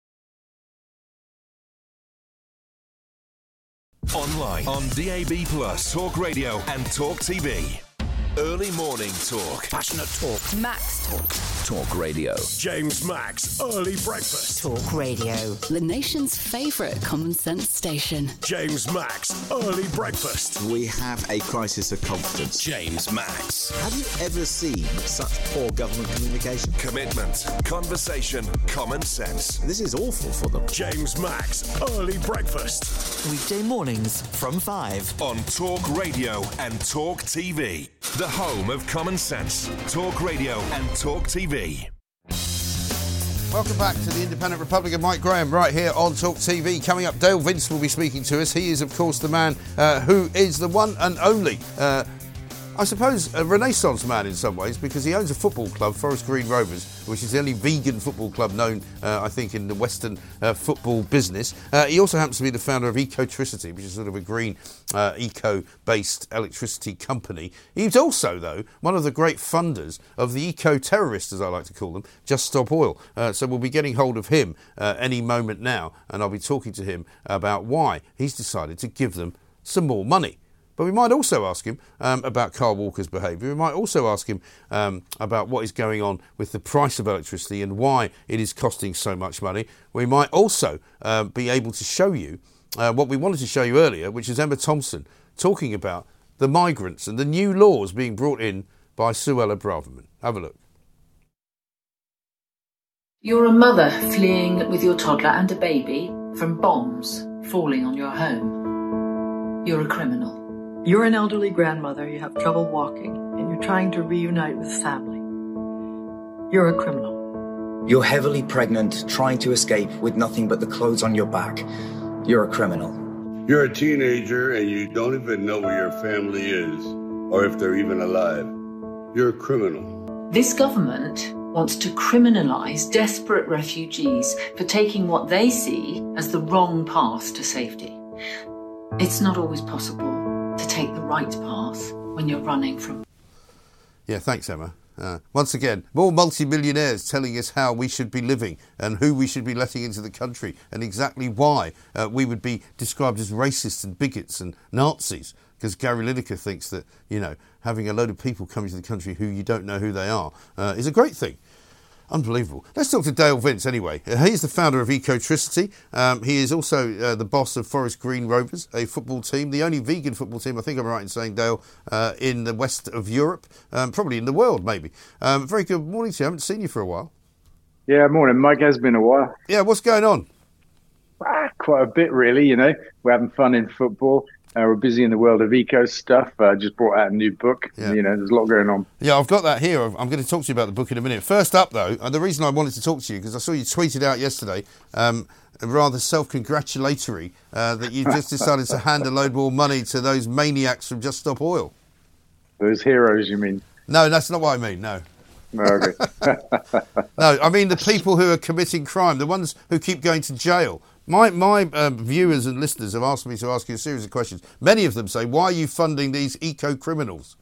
Online, on D A B plus, Talk Radio and Talk T V. Early morning talk. Passionate talk. Max Talk. Talk Radio. James Max, early breakfast. Talk Radio. The nation's favourite common sense station. James Max, early breakfast. We have a crisis of confidence. James Max. Have you ever seen such poor government communication? Commitment, conversation, common sense. This is awful for them. James Max, early breakfast. Weekday mornings from five. On Talk Radio and Talk T V. The home of common sense. Talk Radio and Talk T V. Welcome back to the Independent Republic of Mike Graham right here on Talk T V. Coming up, Dale Vince will be speaking to us. He is, of course, the man uh, who is the one and only, uh, I suppose, a Renaissance man in some ways, because he owns a football club, Forest Green Rovers, which is the only vegan football club known, uh, I think, in the Western uh, football business. Uh, he also happens to be the founder of Ecotricity, which is sort of a green, uh, eco-based electricity company. He's also, though, one of the great funders of the eco-terrorists, as I like to call them, Just Stop Oil. Uh, so we'll be getting hold of him uh, any moment now, and I'll be talking to him about why he's decided to give them some more money. But we might also ask him um, about Carl Walker's behaviour. We might also ask him um, about what is going on with the price of electricity and why it is costing so much money. We might also uh, be able to show you uh, what we wanted to show you earlier, which is Emma Thompson talking about the migrants and the new laws being brought in by Suella Braverman. Have a look. You're a mother fleeing with your toddler and a baby from bombs falling on your home. You're a criminal. You're an elderly grandmother, you have trouble walking, and you're trying to reunite with family. You're a criminal. You're heavily pregnant, trying to escape with nothing but the clothes on your back. You're a criminal. You're a teenager and you don't even know where your family is, or if they're even alive. You're a criminal. This government wants to criminalise desperate refugees for taking what they see as the wrong path to safety. It's not always possible to take the right path when you're running from... Yeah, thanks, Emma. Uh, once again, more multi-millionaires telling us how we should be living and who we should be letting into the country and exactly why uh, we would be described as racists and bigots and Nazis, because Gary Lineker thinks that, you know, having a load of people coming to the country who you don't know who they are uh, is a great thing. Unbelievable. Let's talk to Dale Vince anyway. Uh, he's the founder of Ecotricity. Um, he is also uh, the boss of Forest Green Rovers, a football team, the only vegan football team, I think I'm right in saying, Dale, uh, in the west of Europe, um, probably in the world, maybe. Um, very good morning to you. I haven't seen you for a while. Yeah, morning, Mike. Has been a while. Yeah, what's going on? Ah, quite a bit, really, you know. We're having fun in football. Uh, we're busy in the world of eco stuff. Uh, just brought out a new book. Yeah. You know, there's a lot going on. Yeah, I've got that here. I'm going to talk to you about the book in a minute. First up, though, and the reason I wanted to talk to you, because I saw you tweeted out yesterday, um, rather self-congratulatory, uh, that you just decided to hand a load more money to those maniacs from Just Stop Oil. Those heroes, you mean? No, that's not what I mean, no. Okay. No, I mean the people who are committing crime, the ones who keep going to jail. My my uh, viewers and listeners have asked me to ask you a series of questions. Many of them say, why are you funding these eco-criminals?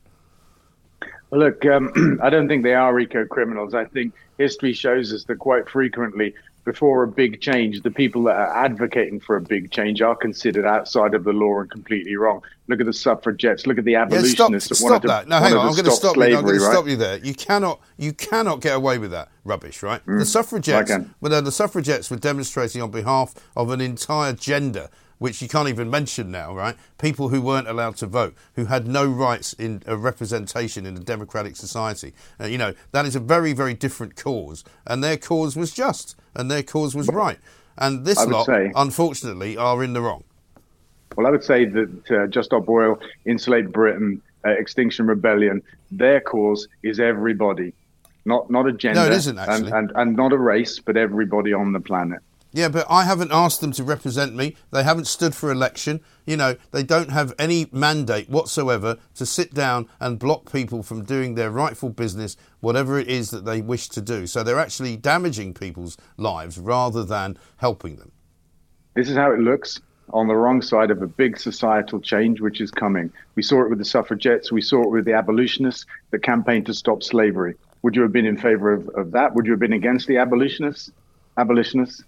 Well, look, um, I don't think they are eco-criminals. I think history shows us that quite frequently, before a big change, the people that are advocating for a big change are considered outside of the law and completely wrong. Look at the suffragettes. Look at the abolitionists. Yeah, stop, that stop that. to, No, hang on. I'm going to stop slavery, you. I'm going to right? stop you there. You cannot, you cannot get away with that rubbish, right? Mm, the suffragettes, well, the suffragettes were demonstrating on behalf of an entire gender, which you can't even mention now, right? People who weren't allowed to vote, who had no rights in a representation in a democratic society. Uh, you know, that is a very, very different cause, and their cause was just, and their cause was right. And this lot, say, unfortunately, are in the wrong. Well, I would say that uh, Just Stop Oil, Insulate Britain, uh, Extinction Rebellion, their cause is everybody, not not a gender, no, it isn't, actually. And, and, and not a race, but everybody on the planet. Yeah, but I haven't asked them to represent me. They haven't stood for election. You know, they don't have any mandate whatsoever to sit down and block people from doing their rightful business, whatever it is that they wish to do. So they're actually damaging people's lives rather than helping them. This is how it looks on the wrong side of a big societal change which is coming. We saw it with the suffragettes. We saw it with the abolitionists that campaigned to stop slavery. Would you have been in favour of, of that? Would you have been against the abolitionists? Abolitionists?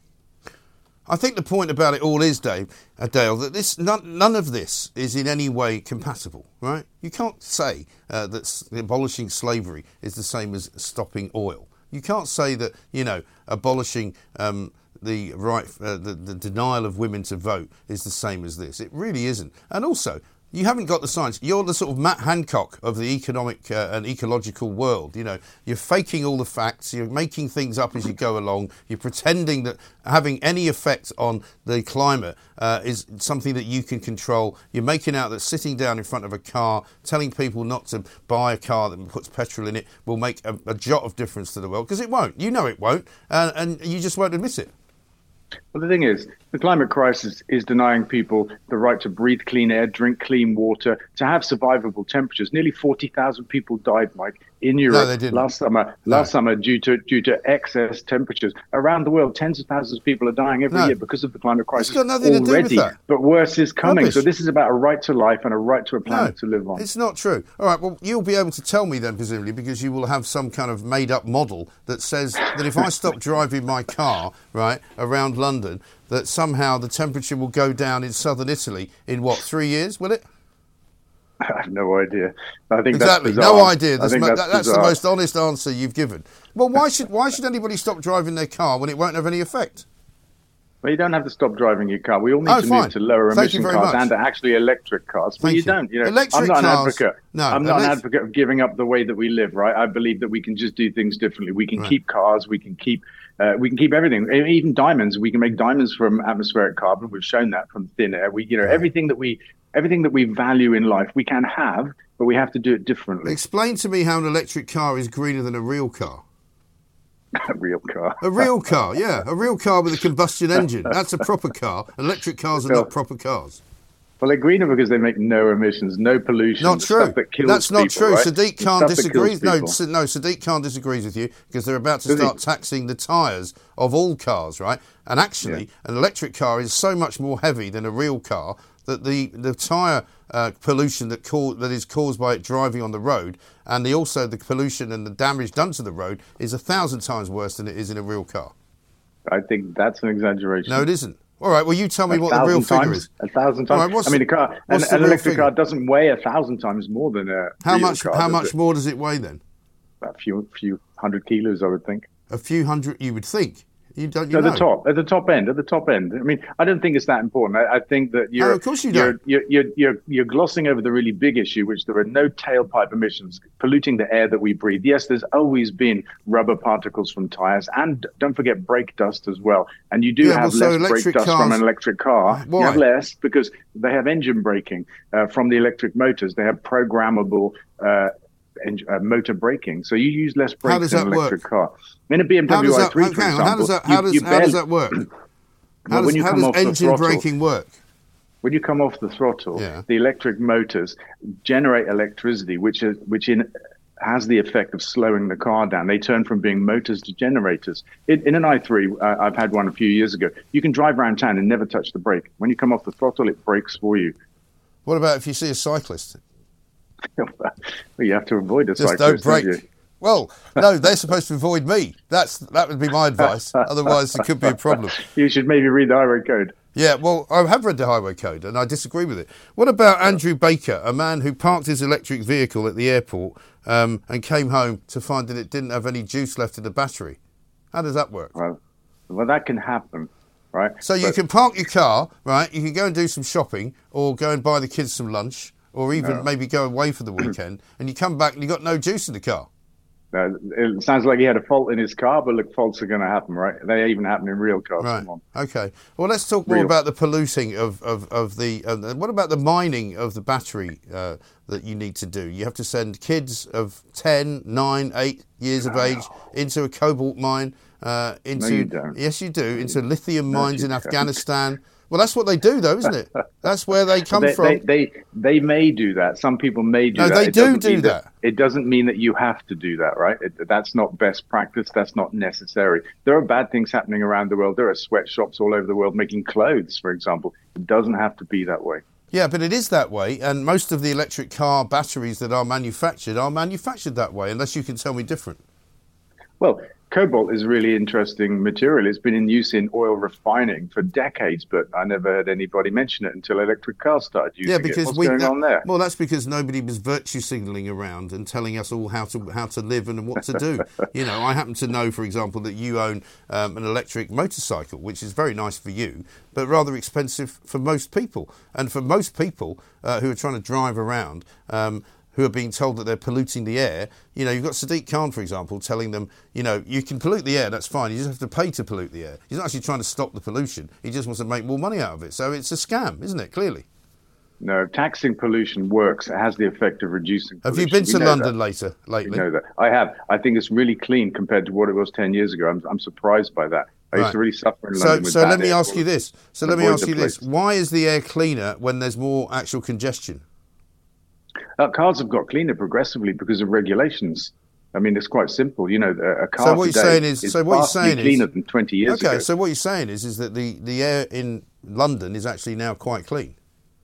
I think the point about it all is, Dave, uh, Dale, that this none, none of this is in any way compatible, right? You can't say uh, that s- abolishing slavery is the same as stopping oil. You can't say that, you know, abolishing um, the right, uh, the, the denial of women to vote is the same as this. It really isn't. And also, you haven't got the science. You're the sort of Matt Hancock of the economic uh, and ecological world. You know, you're faking all the facts. You're making things up as you go along. You're pretending that having any effect on the climate uh, is something that you can control. You're making out that sitting down in front of a car, telling people not to buy a car that puts petrol in it will make a, a jot of difference to the world, because it won't. You know it won't, uh, and you just won't admit it. Well, the thing is, the climate crisis is denying people the right to breathe clean air, drink clean water, to have survivable temperatures. Nearly forty thousand people died, Mike, in Europe no, they didn't. last summer. No. Last summer, due to due to excess temperatures around the world, tens of thousands of people are dying every no. year because of the climate crisis. It's got nothing already. to do with that. But worse is coming. Rubbish. So this is about a right to life and a right to a planet no, to live on. It's not true. All right, well, you'll be able to tell me then, presumably, because you will have some kind of made-up model that says that if I stop driving my car, right, around London, that somehow the temperature will go down in southern Italy in, what, three years, will it? I have no idea. I think exactly, that's no idea. I think mo- that's, that, that's the bizarre. most honest answer you've given. Well, why should why should anybody stop driving their car when it won't have any effect? Well, you don't have to stop driving your car. We all need oh, to fine. move to lower Thank emission cars much. and actually electric cars. But Thank you, you don't. You know, electric I'm not cars, an advocate. No, I'm not elect- an advocate of giving up the way that we live. Right? I believe that we can just do things differently. We can right. keep cars. We can keep. Uh, we can keep everything, even diamonds. We can make diamonds from atmospheric carbon. We've shown that from thin air. We, you know, right. everything that we, everything that we value in life, we can have, but we have to do it differently. Explain to me how an electric car is greener than a real car. A real car. A real car, yeah. A real car with a combustion engine. That's a proper car. Electric cars are not proper cars. Well, they're greener because they make no emissions, no pollution. Not true. Stuff that kills That's not people, true. right? Sadiq The Khan stuff that disagrees. kills No, people. Sa- no, Sadiq Khan disagrees with you because they're about to Does he? start taxing the tyres of all cars, right? And actually, an electric car is so much more heavy than a real car that the the tyre uh, pollution that ca- that is caused by it driving on the road, and the also the pollution and the damage done to the road is a thousand times worse than it is in a real car. I think that's an exaggeration. No, it isn't. All right, well, you tell me A what the real thousand figure times, is. A thousand All times. right, what's I mean, the- a car, an, what's the an real electric figure? car doesn't weigh a thousand times more than a How real much? car, How does much it? more does it weigh then? A few, few hundred kilos, I would think. A few hundred, you would think. You don't. You at know. the top, at the top end, at the top end. I mean, I don't think it's that important. I, I think that you're, Oh, of course you you're, don't. You're, you're, you're, you're glossing over the really big issue, which there are no tailpipe emissions polluting the air that we breathe. Yes, there's always been rubber particles from tires, and don't forget brake dust as well. And you do Yeah, have well, so less brake electric dust from cars- an electric car. Why? You have less because they have engine braking uh, from the electric motors. They have programmable uh, en- uh, motor braking, so you use less How brakes does in an that work? electric car. In a B M How W does that? i three, hang for on, example, how does that? How you- does? you how does barely- that work? How Well, does, when you how come does off the engine throttle- braking work? When you come off the throttle, the electric motors generate electricity, which is which in has the effect of slowing the car down. They turn from being motors to generators. In, in an i three, uh, I've had one a few years ago. You can drive around town and never touch the brake. When you come off the throttle, it brakes for you. What about if you see a cyclist? Well, you have to avoid a Just cyclist. don't brake. you? Well, no, they're supposed to avoid me. That's that would be my advice. Otherwise, it could be a problem. You should maybe read the highway code. Yeah, well, I have read the highway code and I disagree with it. What about Andrew Baker, a man who parked his electric vehicle at the airport um, and came home to find that it didn't have any juice left in the battery? How does that work? Well, well, that can happen, right? So you But- can park your car, right? You can go and do some shopping or go and buy the kids some lunch or even No. maybe go away for the weekend and you come back and you've got no juice in the car. Uh, it sounds like he had a fault in his car, but look, faults are going to happen, right? They even happen in real cars. Right. Come on. Okay. Well, let's talk more Real. about the polluting of, of, of the... Uh, what about the mining of the battery uh, that you need to do? You have to send kids of ten, nine, eight years of age into a cobalt mine. Uh, into No, you don't. Yes, you do. Into lithium No, mines you in don't. Afghanistan. Well, that's what they do, though, isn't it? That's where they come they, from. They, they they may do that. Some people may do No, that. they It do doesn't do mean that. It doesn't mean that you have to do that, right? It, that's not best practice. That's not necessary. There are bad things happening around the world. There are sweatshops all over the world making clothes, for example. It doesn't have to be that way. Yeah, but it is that way, and most of the electric car batteries that are manufactured are manufactured that way, unless you can tell me different. Well, cobalt is a really interesting material. It's been in use in oil refining for decades, but I never heard anybody mention it until electric cars started using Yeah, it. because What's we going no- on there? Well, that's because nobody was virtue signalling around and telling us all how to how to live and what to do. You know, I happen to know, for example, that you own um, an electric motorcycle, which is very nice for you, but rather expensive for most people. And for most people uh, who are trying to drive around. Um, who are being told that they're polluting the air. You know, you've got Sadiq Khan, for example, telling them, you know, you can pollute the air, that's fine, you just have to pay to pollute the air. He's not actually trying to stop the pollution, he just wants to make more money out of it. So it's a scam, isn't it, clearly? No, taxing pollution works. It has the effect of reducing Have pollution. you been We to know London that. later, lately? We know that. I have. I think it's really clean compared to what it was ten years ago. I'm, I'm surprised by that. I used Right. to really suffer in So, London with so bad let me air ask you quality. this. So let me Avoid ask the you this. place. Why is the air cleaner when there's more actual congestion? Uh, cars have got cleaner progressively because of regulations. I mean, it's quite simple. You know, a a car So what you're today saying is, is so what you're vastly saying is, cleaner than twenty years okay. ago. So what you're saying is, is that the, the air in London is actually now quite clean.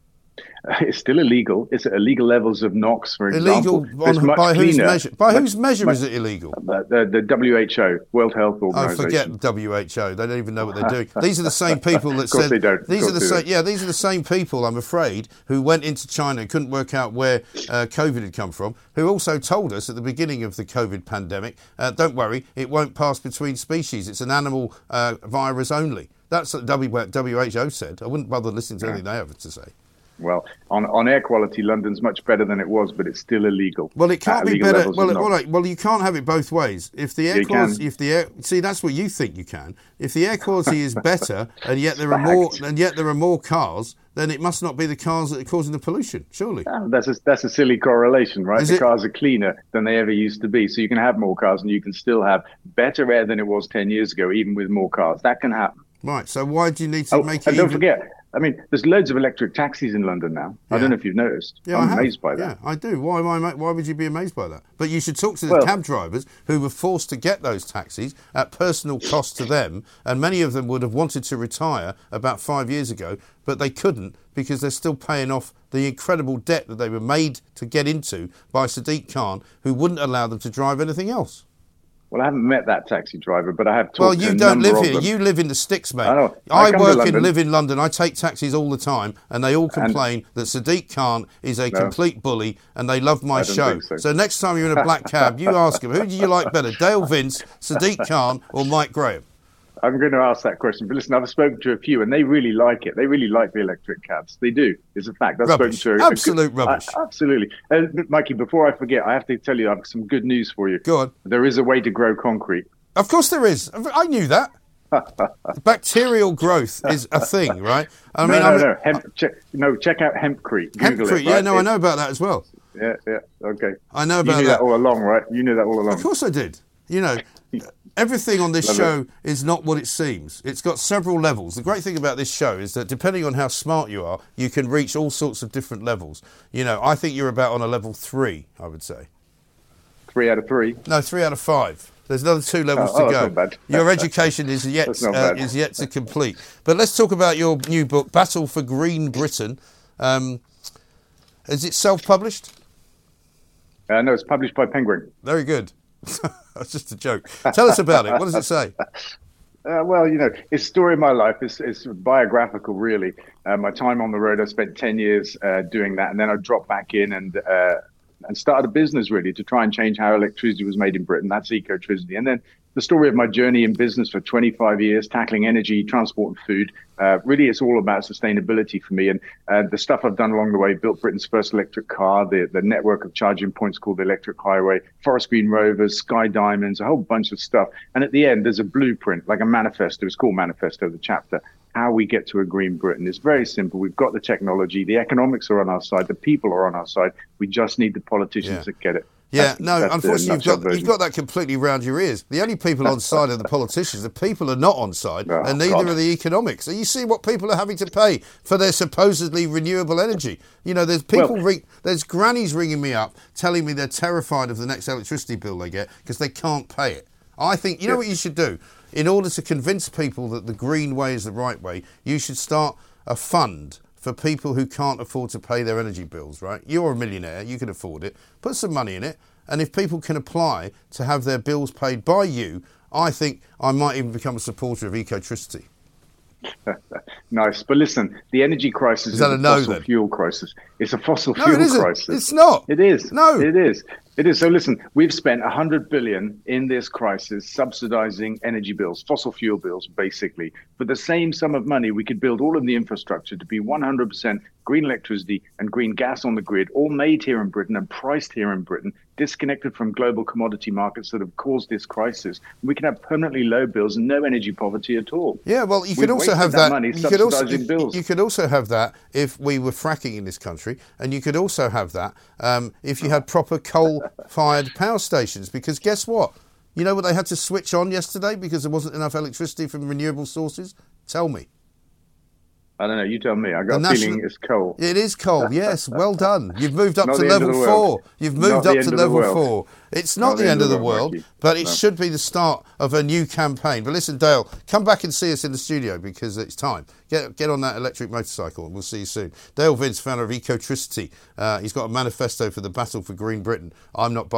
It's still illegal. It's at illegal levels of NOx, for Illegal example. It's on, much by whose cleaner. measure? By Much- whose measure much- is it illegal? Uh, the, the W H O, World Health Oh, Organization. forget W H O. They don't even know what they're doing. These are the same people that Of course said. they don't. Of These are course the they same. don't. Yeah, these are the same people. I'm afraid who went into China and couldn't work out where uh, COVID had come from. Who also told us at the beginning of the COVID pandemic, uh, "Don't worry, it won't pass between species. It's an animal uh, virus only." That's what W H O said. I wouldn't bother listening to anything they have to say. Well, on, on air quality, London's much better than it was, but it's still illegal. Well, it can't At be illegal better. levels Well, of it, well, noise. like, well, you can't have it both ways. If the air You quality, can. if the air, see, that's what you think you can. If the air quality is better, and yet there are more, and yet there are more cars, then it must not be the cars that are causing the pollution. Surely. Oh, that's a, that's a silly correlation, right? Is the it? cars are cleaner than they ever used to be. So you can have more cars and you can still have better air than it was ten years ago, even with more cars. That can happen. Right. So why do you need to Oh, make it? and don't even... forget, I mean, there's loads of electric taxis in London now. I Yeah. don't know if you've noticed. Yeah, I'm I have. amazed by that. Yeah, I do. Why, why, why would you be amazed by that? But you should talk to the Well- cab drivers who were forced to get those taxis at personal cost to them, and many of them would have wanted to retire about five years ago, but they couldn't because they're still paying off the incredible debt that they were made to get into by Sadiq Khan, who wouldn't allow them to drive anything else. Well, I haven't met that taxi driver, but I have talked Well, to you a don't number live of here. them. You live in the sticks, mate. I know. I I, come to work and London. live in London. I take taxis all the time, and they all complain that Sadiq Khan is a No. complete bully, and they love my I don't show. think so. So next time you're in a black cab, you ask him, who do you like better, Dale Vince, Sadiq Khan, or Mike Graham? I'm going to ask that question. But listen, I've spoken to a few, and they really like it. They really like the electric cabs. They do. It's a fact. I've Rubbish. spoken to a, Absolute a good, rubbish. Uh, absolutely. Uh, Mikey, before I forget, I have to tell you, I have some good news for you. Go on. There is a way to grow concrete. Of course there is. I knew that. Bacterial growth is a thing, right? I no, mean, no, I'm, no. Hemp, check, no, check out Hempcrete. Google Hempcrete, it, yeah, right? no, I It- know about that as well. Yeah, yeah, okay. I know about You knew that. that all along, right? You knew that all along. Of course I did. You know, everything on this Love show it. is not what it seems. It's got several levels. The great thing about this show is that depending on how smart you are, you can reach all sorts of different levels. You know, I think you're about on a level three, I would say. Three out of three. No, three out of five. There's another two levels Oh, to oh, go. that's not bad. Your education is yet That's not uh, bad. is yet to complete. But let's talk about your new book, Battle for Green Britain. Um, is it self-published? Uh, no, it's published by Penguin. Very good. That's just a joke. Tell us about it. What does it say? Uh, well, you know, it's a story of my life. It's, it's biographical, really. Uh, my time on the road, I spent ten years uh, doing that. And then I dropped back in and uh, and started a business, really, to try and change how electricity was made in Britain. That's Ecotricity. And then the story of my journey in business for twenty-five years, tackling energy, transport and food. Uh, really, it's all about sustainability for me. And uh, the stuff I've done along the way, built Britain's first electric car, the, the network of charging points called the Electric Highway, Forest Green Rovers, Sky Diamonds, a whole bunch of stuff. And at the end, there's a blueprint, like a manifesto. It's called Manifesto, the chapter. How we get to a green Britain. It's very simple. We've got the technology. The economics are on our side. The people are on our side. We just need the politicians Yeah. to get it. Yeah, That's- no, that's the unfortunately, you've nutshell got, version. you've got that completely round your ears. The only people on side are the politicians. The people are not on side, Oh, and neither God. are the economics. So you see what people are having to pay for their supposedly renewable energy. You know, there's people, Well- ring, there's grannies ringing me up telling me they're terrified of the next electricity bill they get because they can't pay it. I think, you know Yeah. what you should do? In order to convince people that the green way is the right way, you should start a fund for people who can't afford to pay their energy bills, right? You're a millionaire, you can afford it. Put some money in it, and if people can apply to have their bills paid by you, I think I might even become a supporter of Ecotricity. Nice. But listen, the energy crisis Is is, that a a no, fossil then? fuel crisis. It's a fossil No, fuel it isn't. crisis. It's not. It is. No. It is. It is. So listen, we've spent one hundred billion in this crisis subsidizing energy bills, fossil fuel bills, basically. For the same sum of money, we could build all of the infrastructure to be one hundred percent green electricity and green gas on the grid, all made here in Britain and priced here in Britain, disconnected from global commodity markets that have caused this crisis. We can have permanently low bills and no energy poverty at all. Yeah, well, you We've could also wasted have that that. money you, could also, subsidising you, bills. you could also have that if we were fracking in this country, and you could also have that um, if you had proper coal-fired power stations. Because guess what? You know what they had to switch on yesterday because there wasn't enough electricity from renewable sources? Tell me. I don't know. You tell me. I got The a feeling national- it's coal. It is coal, yes. Well done. You've moved up Not to the end level of the world. four. You've Not moved the up end to of the level world. four. It's not, the end of the world, Mikey. but it No. should be the start of a new campaign. But listen, Dale, come back and see us in the studio because it's time. Get get on that electric motorcycle and we'll see you soon. Dale Vince, founder of Ecotricity. Uh, he's got a manifesto for the battle for green Britain. I'm not buying it.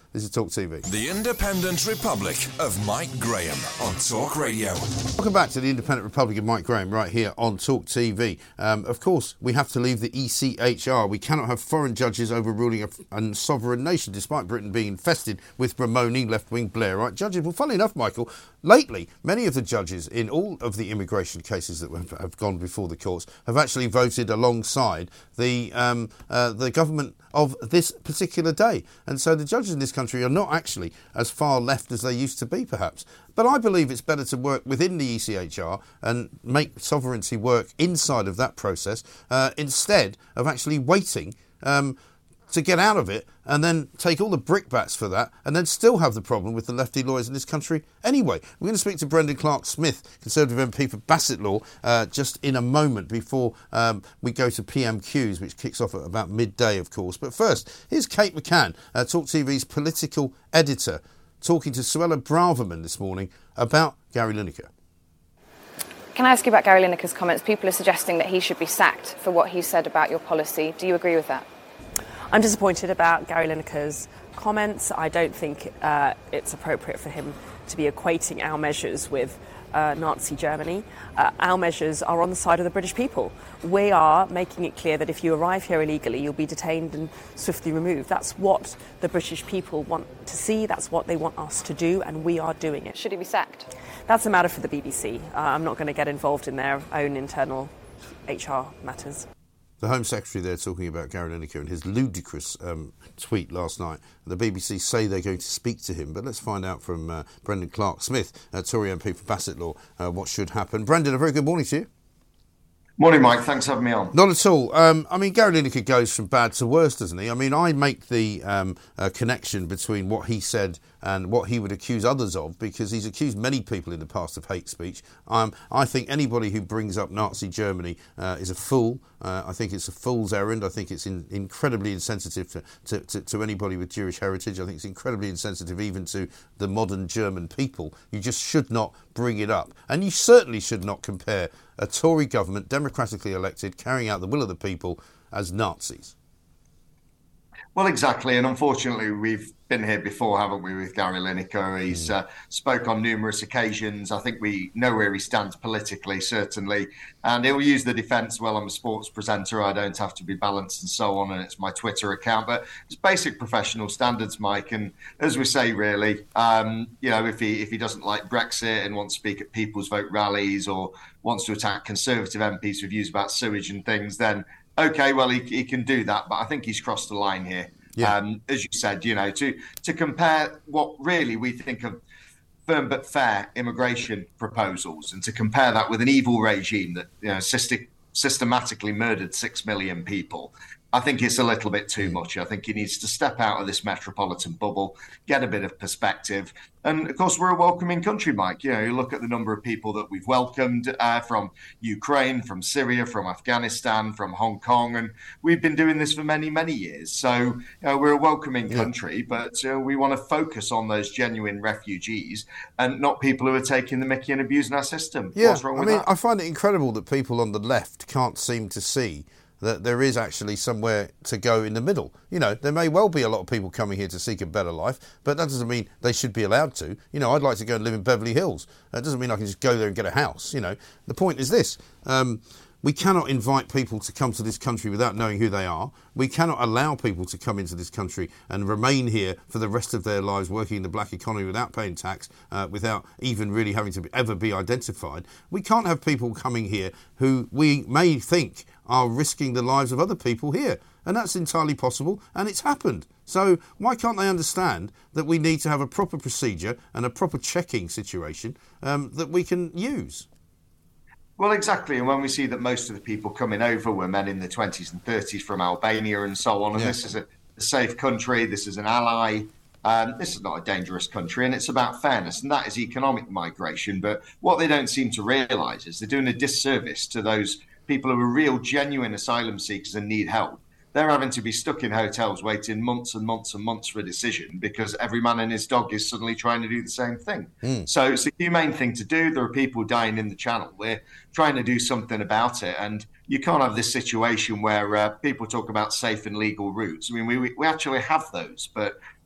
This is Talk T V. The Independent Republic of Mike Graham on Talk Radio. Welcome back to the Independent Republic of Mike Graham right here on Talk T V. Um, of course, we have to leave the E C H R. We cannot have foreign judges overruling a, a sovereign nation, despite Britain being infested with Ramoni left-wing Blairite judges. Well, funnily enough, Michael, lately, many of the judges in all of the immigration cases that have, have gone before the courts have actually voted alongside the um, uh, the government of this particular day. And so the judges in this country are not actually as far left as they used to be, perhaps. But I believe it's better to work within the E C H R and make sovereignty work inside of that process uh, instead of actually waiting um, to get out of it and then take all the brickbats for that and then still have the problem with the lefty lawyers in this country anyway. We're going to speak to Brendan Clark-Smith, Conservative M P for Bassetlaw, uh, just in a moment before um, we go to P M Qs, which kicks off at about midday, of course. But first, here's Kate McCann, uh, Talk T V's political editor, talking to Suella Braverman this morning about Gary Lineker. Can I ask you about Gary Lineker's comments? People are suggesting that he should be sacked for what he said about your policy. Do you agree with that? I'm disappointed about Gary Lineker's comments. I don't think uh, it's appropriate for him to be equating our measures with uh, Nazi Germany. Uh, our measures are on the side of the British people. We are making it clear that if you arrive here illegally, you'll be detained and swiftly removed. That's what the British people want to see. That's what they want us to do, and we are doing it. Should he be sacked? That's a matter for the B B C. Uh, I'm not going to get involved in their own internal H R matters. The Home Secretary there talking about Gary Lineker and his ludicrous um, tweet last night. The B B C say they're going to speak to him, but let's find out from uh, Brendan Clark-Smith, uh, Tory M P for Bassetlaw, uh, what should happen. Brendan, a very good morning to you. Morning, Mike. Thanks for having me on. Not at all. Um, I mean, Gary Lineker goes from bad to worse, doesn't he? I mean, I make the um, uh, connection between what he said and what he would accuse others of, because he's accused many people in the past of hate speech. Um, I think anybody who brings up Nazi Germany uh, is a fool. Uh, I think it's a fool's errand. I think it's in, incredibly insensitive to, to, to, to anybody with Jewish heritage. I think it's incredibly insensitive even to the modern German people. You just should not bring it up. And you certainly should not compare a Tory government, democratically elected, carrying out the will of the people, as Nazis. Well, exactly. And unfortunately, we've been here before, haven't we, with Gary Lineker? He's uh, spoke on numerous occasions. I think we know where he stands politically, certainly. And he'll use the defence, well, I'm a sports presenter, I don't have to be balanced and so on, and it's my Twitter account. But it's basic professional standards, Mike. And as we say, really, um, you know, if he if he doesn't like Brexit and wants to speak at People's Vote rallies or wants to attack Conservative M Ps with views about sewage and things, then OK, well, he, he can do that. But I think he's crossed the line here. Yeah. Um, as you said, you know, to to compare what really we think of firm but fair immigration proposals and to compare that with an evil regime that, you know, system, systematically murdered six million people, I think it's a little bit too much. I think he needs to step out of this metropolitan bubble, get a bit of perspective. And, of course, we're a welcoming country, Mike. You know, you look at the number of people that we've welcomed uh, from Ukraine, from Syria, from Afghanistan, from Hong Kong. And we've been doing this for many, many years. So, you know, we're a welcoming country, yeah. but uh, we want to focus on those genuine refugees and not people who are taking the mickey and abusing our system. Yeah, What's wrong I with mean, that? I find it incredible that people on the left can't seem to see that there is actually somewhere to go in the middle. You know, there may well be a lot of people coming here to seek a better life, but that doesn't mean they should be allowed to. You know, I'd like to go and live in Beverly Hills. That doesn't mean I can just go there and get a house. You know, the point is this. Um, we cannot invite people to come to this country without knowing who they are. We cannot allow people to come into this country and remain here for the rest of their lives working in the black economy without paying tax, uh, without even really having to be, ever be identified. We can't have people coming here who we may think are risking the lives of other people here. And that's entirely possible, and it's happened. So why can't they understand that we need to have a proper procedure and a proper checking situation um, that we can use? Well, exactly. And when we see that most of the people coming over were men in their twenties and thirties from Albania and so on, and yeah. this is a, a safe country, this is an ally, um, this is not a dangerous country, and it's about fairness, and that is economic migration. But what they don't seem to realise is they're doing a disservice to those people who are real, genuine asylum seekers and need help. They're having to be stuck in hotels waiting months and months and months for a decision because every man and his dog is suddenly trying to do the same thing. Mm. So it's the humane thing to do. There are people dying in the channel. We're trying to do something about it. And you can't have this situation where uh, people talk about safe and legal routes. I mean, we we actually have those, but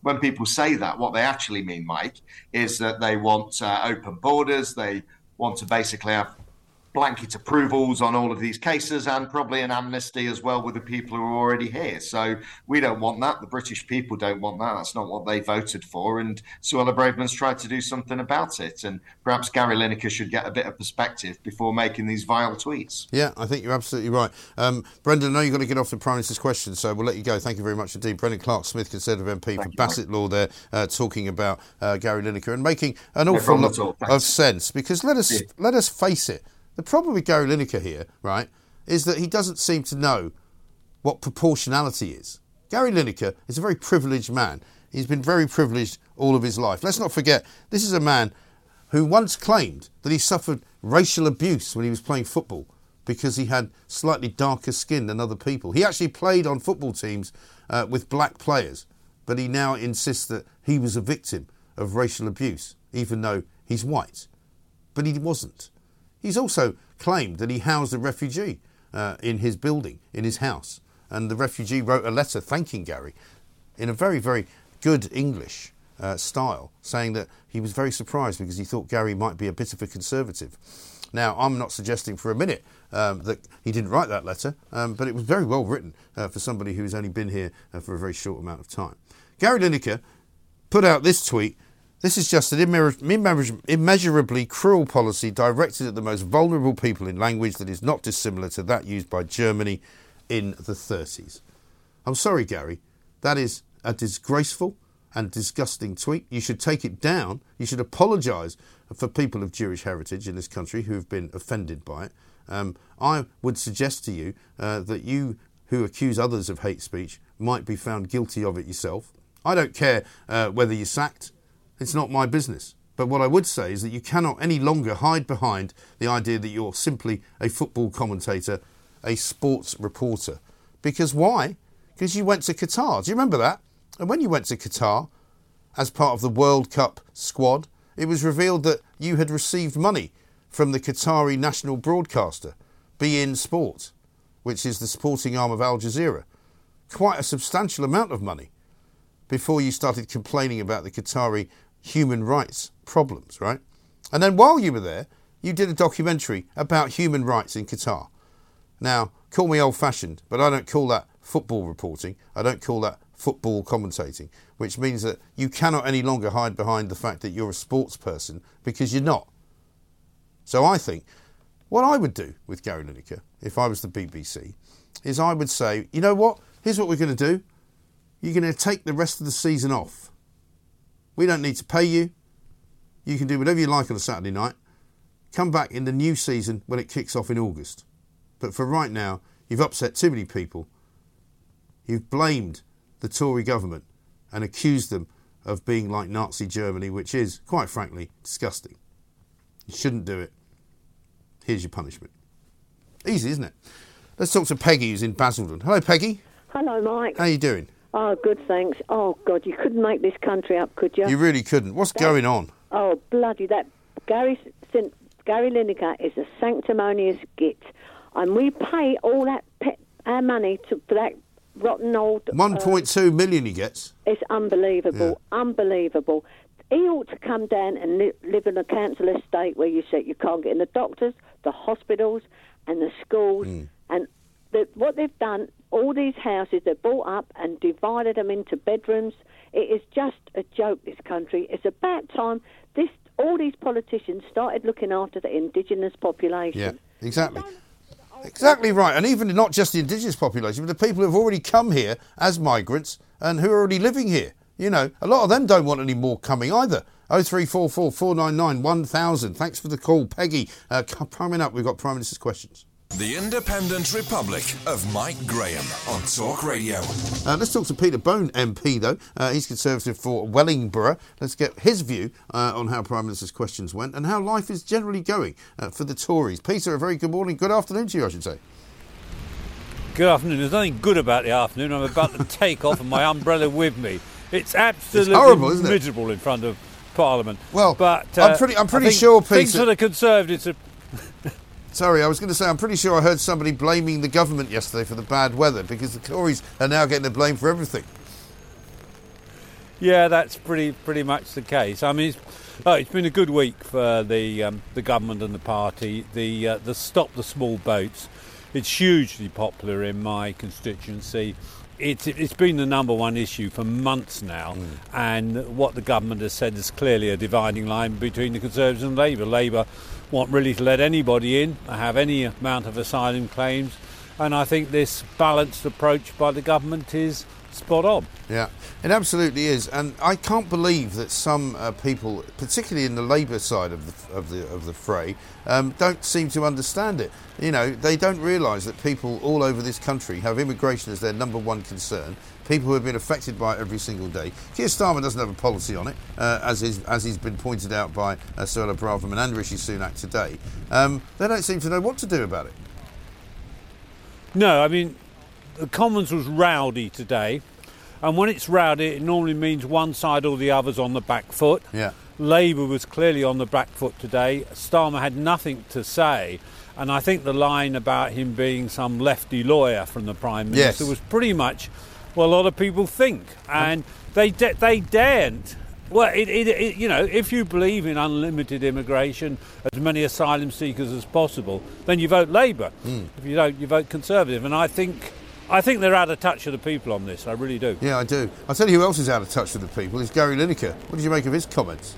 when people say that, what they actually mean, Mike, is that they want uh, open borders. They want to basically have blanket approvals on all of these cases and probably an amnesty as well with the people who are already here. So we don't want that. The British people don't want that. That's not what they voted for. And Suella Braverman's tried to do something about it. And perhaps Gary Lineker should get a bit of perspective before making these vile tweets. Yeah, I think you're absolutely right. Um, Brendan, I know you've got to get off the Prime Minister's question, so we'll let you go. Thank you very much indeed. Brendan Clark-Smith, Conservative M P for Bassett Law there, uh, talking about uh, Gary Lineker and making an No awful problem lot at all. of sense. Because let us Yeah. let us face it, the problem with Gary Lineker here, right, is that he doesn't seem to know what proportionality is. Gary Lineker is a very privileged man. He's been very privileged all of his life. Let's not forget, this is a man who once claimed that he suffered racial abuse when he was playing football because he had slightly darker skin than other people. He actually played on football teams uh, with black players, but he now insists that he was a victim of racial abuse, even though he's white. But he wasn't. He's also claimed that he housed a refugee uh, in his building, in his house. And the refugee wrote a letter thanking Gary in a very, very good English uh, style, saying that he was very surprised because he thought Gary might be a bit of a conservative. Now, I'm not suggesting for a minute um, that he didn't write that letter, um, but it was very well written uh, for somebody who's only been here uh, for a very short amount of time. Gary Lineker put out this tweet. This is just an immeasur- immeasur- immeasurably cruel policy directed at the most vulnerable people in language that is not dissimilar to that used by Germany in the thirties. I'm sorry, Gary. That is a disgraceful and disgusting tweet. You should take it down. You should apologise for people of Jewish heritage in this country who have been offended by it. Um, I would suggest to you uh, that you who accuse others of hate speech might be found guilty of it yourself. I don't care uh, whether you're sacked. It's not my business. But what I would say is that you cannot any longer hide behind the idea that you're simply a football commentator, a sports reporter. Because why? Because you went to Qatar. Do you remember that? And when you went to Qatar as part of the World Cup squad, it was revealed that you had received money from the Qatari national broadcaster, be in Sport, which is the sporting arm of Al Jazeera. Quite a substantial amount of money before you started complaining about the Qatari human rights problems, right? And then while you were there, you did a documentary about human rights in Qatar. Now, call me old-fashioned, but I don't call that football reporting. I don't call that football commentating, which means that you cannot any longer hide behind the fact that you're a sports person, because you're not. So I think what I would do with Gary Lineker, if I was the B B C, is I would say, you know what? Here's what we're going to do. You're going to take the rest of the season off. We don't need to pay you. You can do whatever you like on a Saturday night. Come back in the new season when it kicks off in August. But for right now, you've upset too many people. You've blamed the Tory government and accused them of being like Nazi Germany, which is, quite frankly, disgusting. You shouldn't do it. Here's your punishment. Easy, isn't it? Let's talk to Peggy, who's in Basildon. Hello, Peggy. Hello, Mike. How are you doing? Oh, good, thanks. Oh, God, you couldn't make this country up, could you? You really couldn't. What's that, going on? Oh, bloody, that Gary Gary Lineker is a sanctimonious git. And we pay all that pe- our money to, for that rotten old... one point two uh, million he gets. It's unbelievable, yeah. unbelievable. He ought to come down and li- live in a council estate where you say you can't get in the doctors, the hospitals and the schools. Mm. And the, what they've done, all these houses, they've bought up and divided them into bedrooms. It is just a joke, this country. It's about time this all these politicians started looking after the indigenous population. Yeah, exactly. Exactly right. And even not just the indigenous population, but the people who have already come here as migrants and who are already living here. You know, a lot of them don't want any more coming either. oh three four four, four nine nine, one thousand. Thanks for the call, Peggy. Uh, coming up, we've got Prime Minister's questions. The Independent Republic of Mike Graham on Talk Radio. Uh, let's talk to Peter Bone M P, though. Uh, he's Conservative for Wellingborough. Let's get his view uh, on how Prime Minister's questions went and how life is generally going uh, for the Tories. Peter, a very good morning. Good afternoon to you, I should say. Good afternoon. There's nothing good about the afternoon. I'm about to take off and my umbrella with me. It's absolutely it's horrible, isn't it? miserable in front of Parliament. Well, but uh, I'm pretty, I'm pretty think sure, Peter... things for the Conservatives are... Sorry, I was going to say, I'm pretty sure I heard somebody blaming the government yesterday for the bad weather because the Tories are now getting the blame for everything. Yeah, that's pretty pretty much the case. I mean, it's, oh, it's been a good week for the um, the government and the party. The uh, the Stop the Small Boats. It's hugely popular in my constituency. It's it's been the number one issue for months now, mm. and what the government has said is clearly a dividing line between the Conservatives and Labour. Labour want really to let anybody in, have any amount of asylum claims, and I think this balanced approach by the government is spot on. Yeah, it absolutely is, and I can't believe that some uh, people, particularly in the Labour side of the of the of the fray, um, don't seem to understand it. You know, they don't realise that people all over this country have immigration as their number one concern. People who have been affected by it every single day. Keir Starmer doesn't have a policy on it, uh, as is as he's been pointed out by uh, Suella Braverman and Rishi Sunak today. Um, they don't seem to know what to do about it. No, I mean, the Commons was rowdy today, and when it's rowdy, it normally means one side or the other's on the back foot. Yeah. Labour was clearly on the back foot today. Starmer had nothing to say, and I think the line about him being some lefty lawyer from the Prime Minister yes. was pretty much what a lot of people think, and they da- they daren't. Well, it, it, it, you know, if you believe in unlimited immigration, as many asylum seekers as possible, then you vote Labour. Mm. If you don't, you vote Conservative. And I think, I think they're out of touch with the people on this. I really do. Yeah, I do. I'll tell you who else is out of touch with the people is Gary Lineker. What did you make of his comments?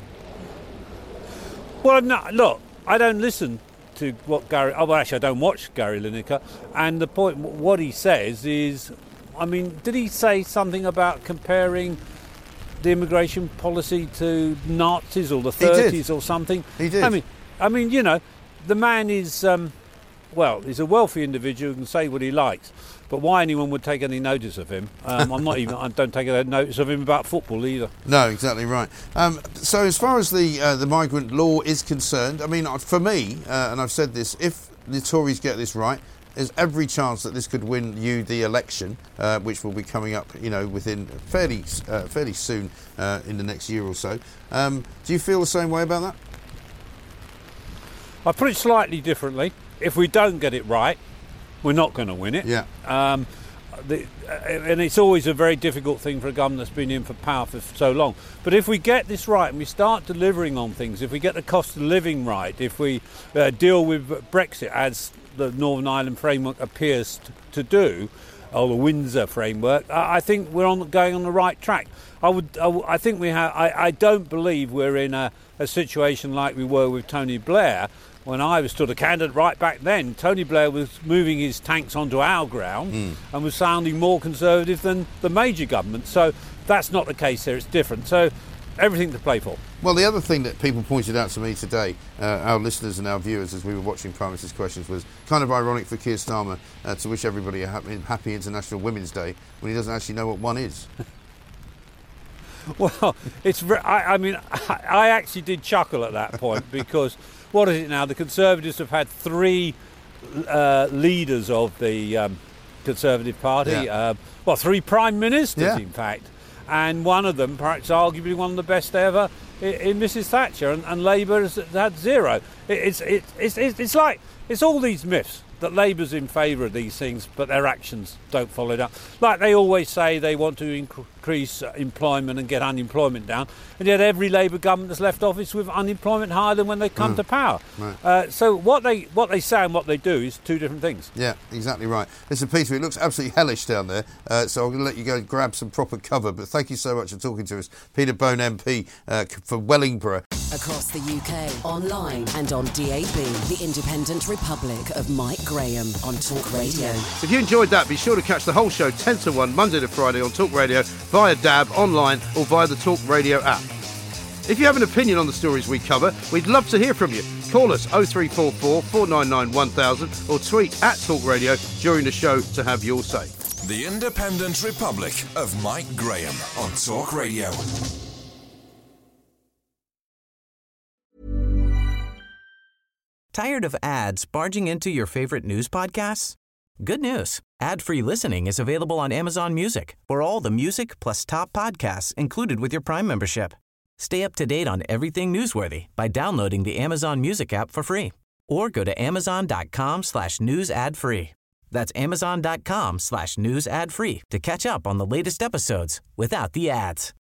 Well, no, look, I don't listen to what Gary. Oh, well, actually, I don't watch Gary Lineker. And the point, what he says is, I mean, did he say something about comparing the immigration policy to Nazis or the thirties or something? He did. I mean, I mean, you know, the man is, um, well, he's a wealthy individual who can say what he likes. But why anyone would take any notice of him? Um, I'm not even. I don't take any notice of him about football either. No, exactly right. Um, so as far as the uh, the migrant law is concerned, I mean, for me, uh, and I've said this, if the Tories get this right, there's every chance that this could win you the election, uh, which will be coming up, you know, within fairly uh, fairly soon uh, in the next year or so. Um, do you feel the same way about that? I put it slightly differently. If we don't get it right, we're not going to win it. Yeah. Um, the, and it's always a very difficult thing for a government that's been in for power for so long. But if we get this right and we start delivering on things, if we get the cost of living right, if we uh, deal with Brexit as the Northern Ireland framework appears t- to do, or the Windsor framework, I, I think we're on going on the right track. I would, I, w- I think we have. I, I don't believe we're in a, a situation like we were with Tony Blair. When I was still a candidate right back then, Tony Blair was moving his tanks onto our ground mm. and was sounding more conservative than the major government. So that's not the case here. It's different. So everything to play for. Well, the other thing that people pointed out to me today, uh, our listeners and our viewers, as we were watching Prime Minister's Questions, was kind of ironic for Keir Starmer uh, to wish everybody a happy, happy International Women's Day when he doesn't actually know what one is. Well, it's. I, I mean, I, I actually did chuckle at that point because what is it now? The Conservatives have had three uh, leaders of the um, Conservative Party. Yeah. Uh, well, three prime ministers, yeah. in fact, and one of them, perhaps arguably one of the best ever, in, in Missus Thatcher, and, and Labour has had zero. It, it's, it, it's it's it's like it's all these myths that Labour's in favour of these things, but their actions don't follow it up. Like they always say they want to increase employment and get unemployment down, and yet every Labour government has left office with unemployment higher than when they come mm. to power. Right. Uh, so what they what they say and what they do is two different things. Yeah, exactly right. Listen, Peter, it looks absolutely hellish down there, uh, so I'm going to let you go and grab some proper cover, but thank you so much for talking to us. Peter Bone M P uh, for Wellingborough. Across the U K, online and on D A B, the Independent Republic of Mike Graham on Talk Radio. If you enjoyed that, be sure to catch the whole show ten to one, Monday to Friday on Talk Radio, via D A B, online or via the Talk Radio app. If you have an opinion on the stories we cover, we'd love to hear from you. Call us oh three four four, four nine nine, one thousand or tweet at Talk Radio during the show to have your say. The Independent Republic of Mike Graham on Talk Radio. Tired of ads barging into your favorite news podcasts? Good news. Ad-free listening is available on Amazon Music for all the music plus top podcasts included with your Prime membership. Stay up to date on everything newsworthy by downloading the Amazon Music app for free or go to amazon.com slash news ad free. That's amazon.com slash news ad free to catch up on the latest episodes without the ads.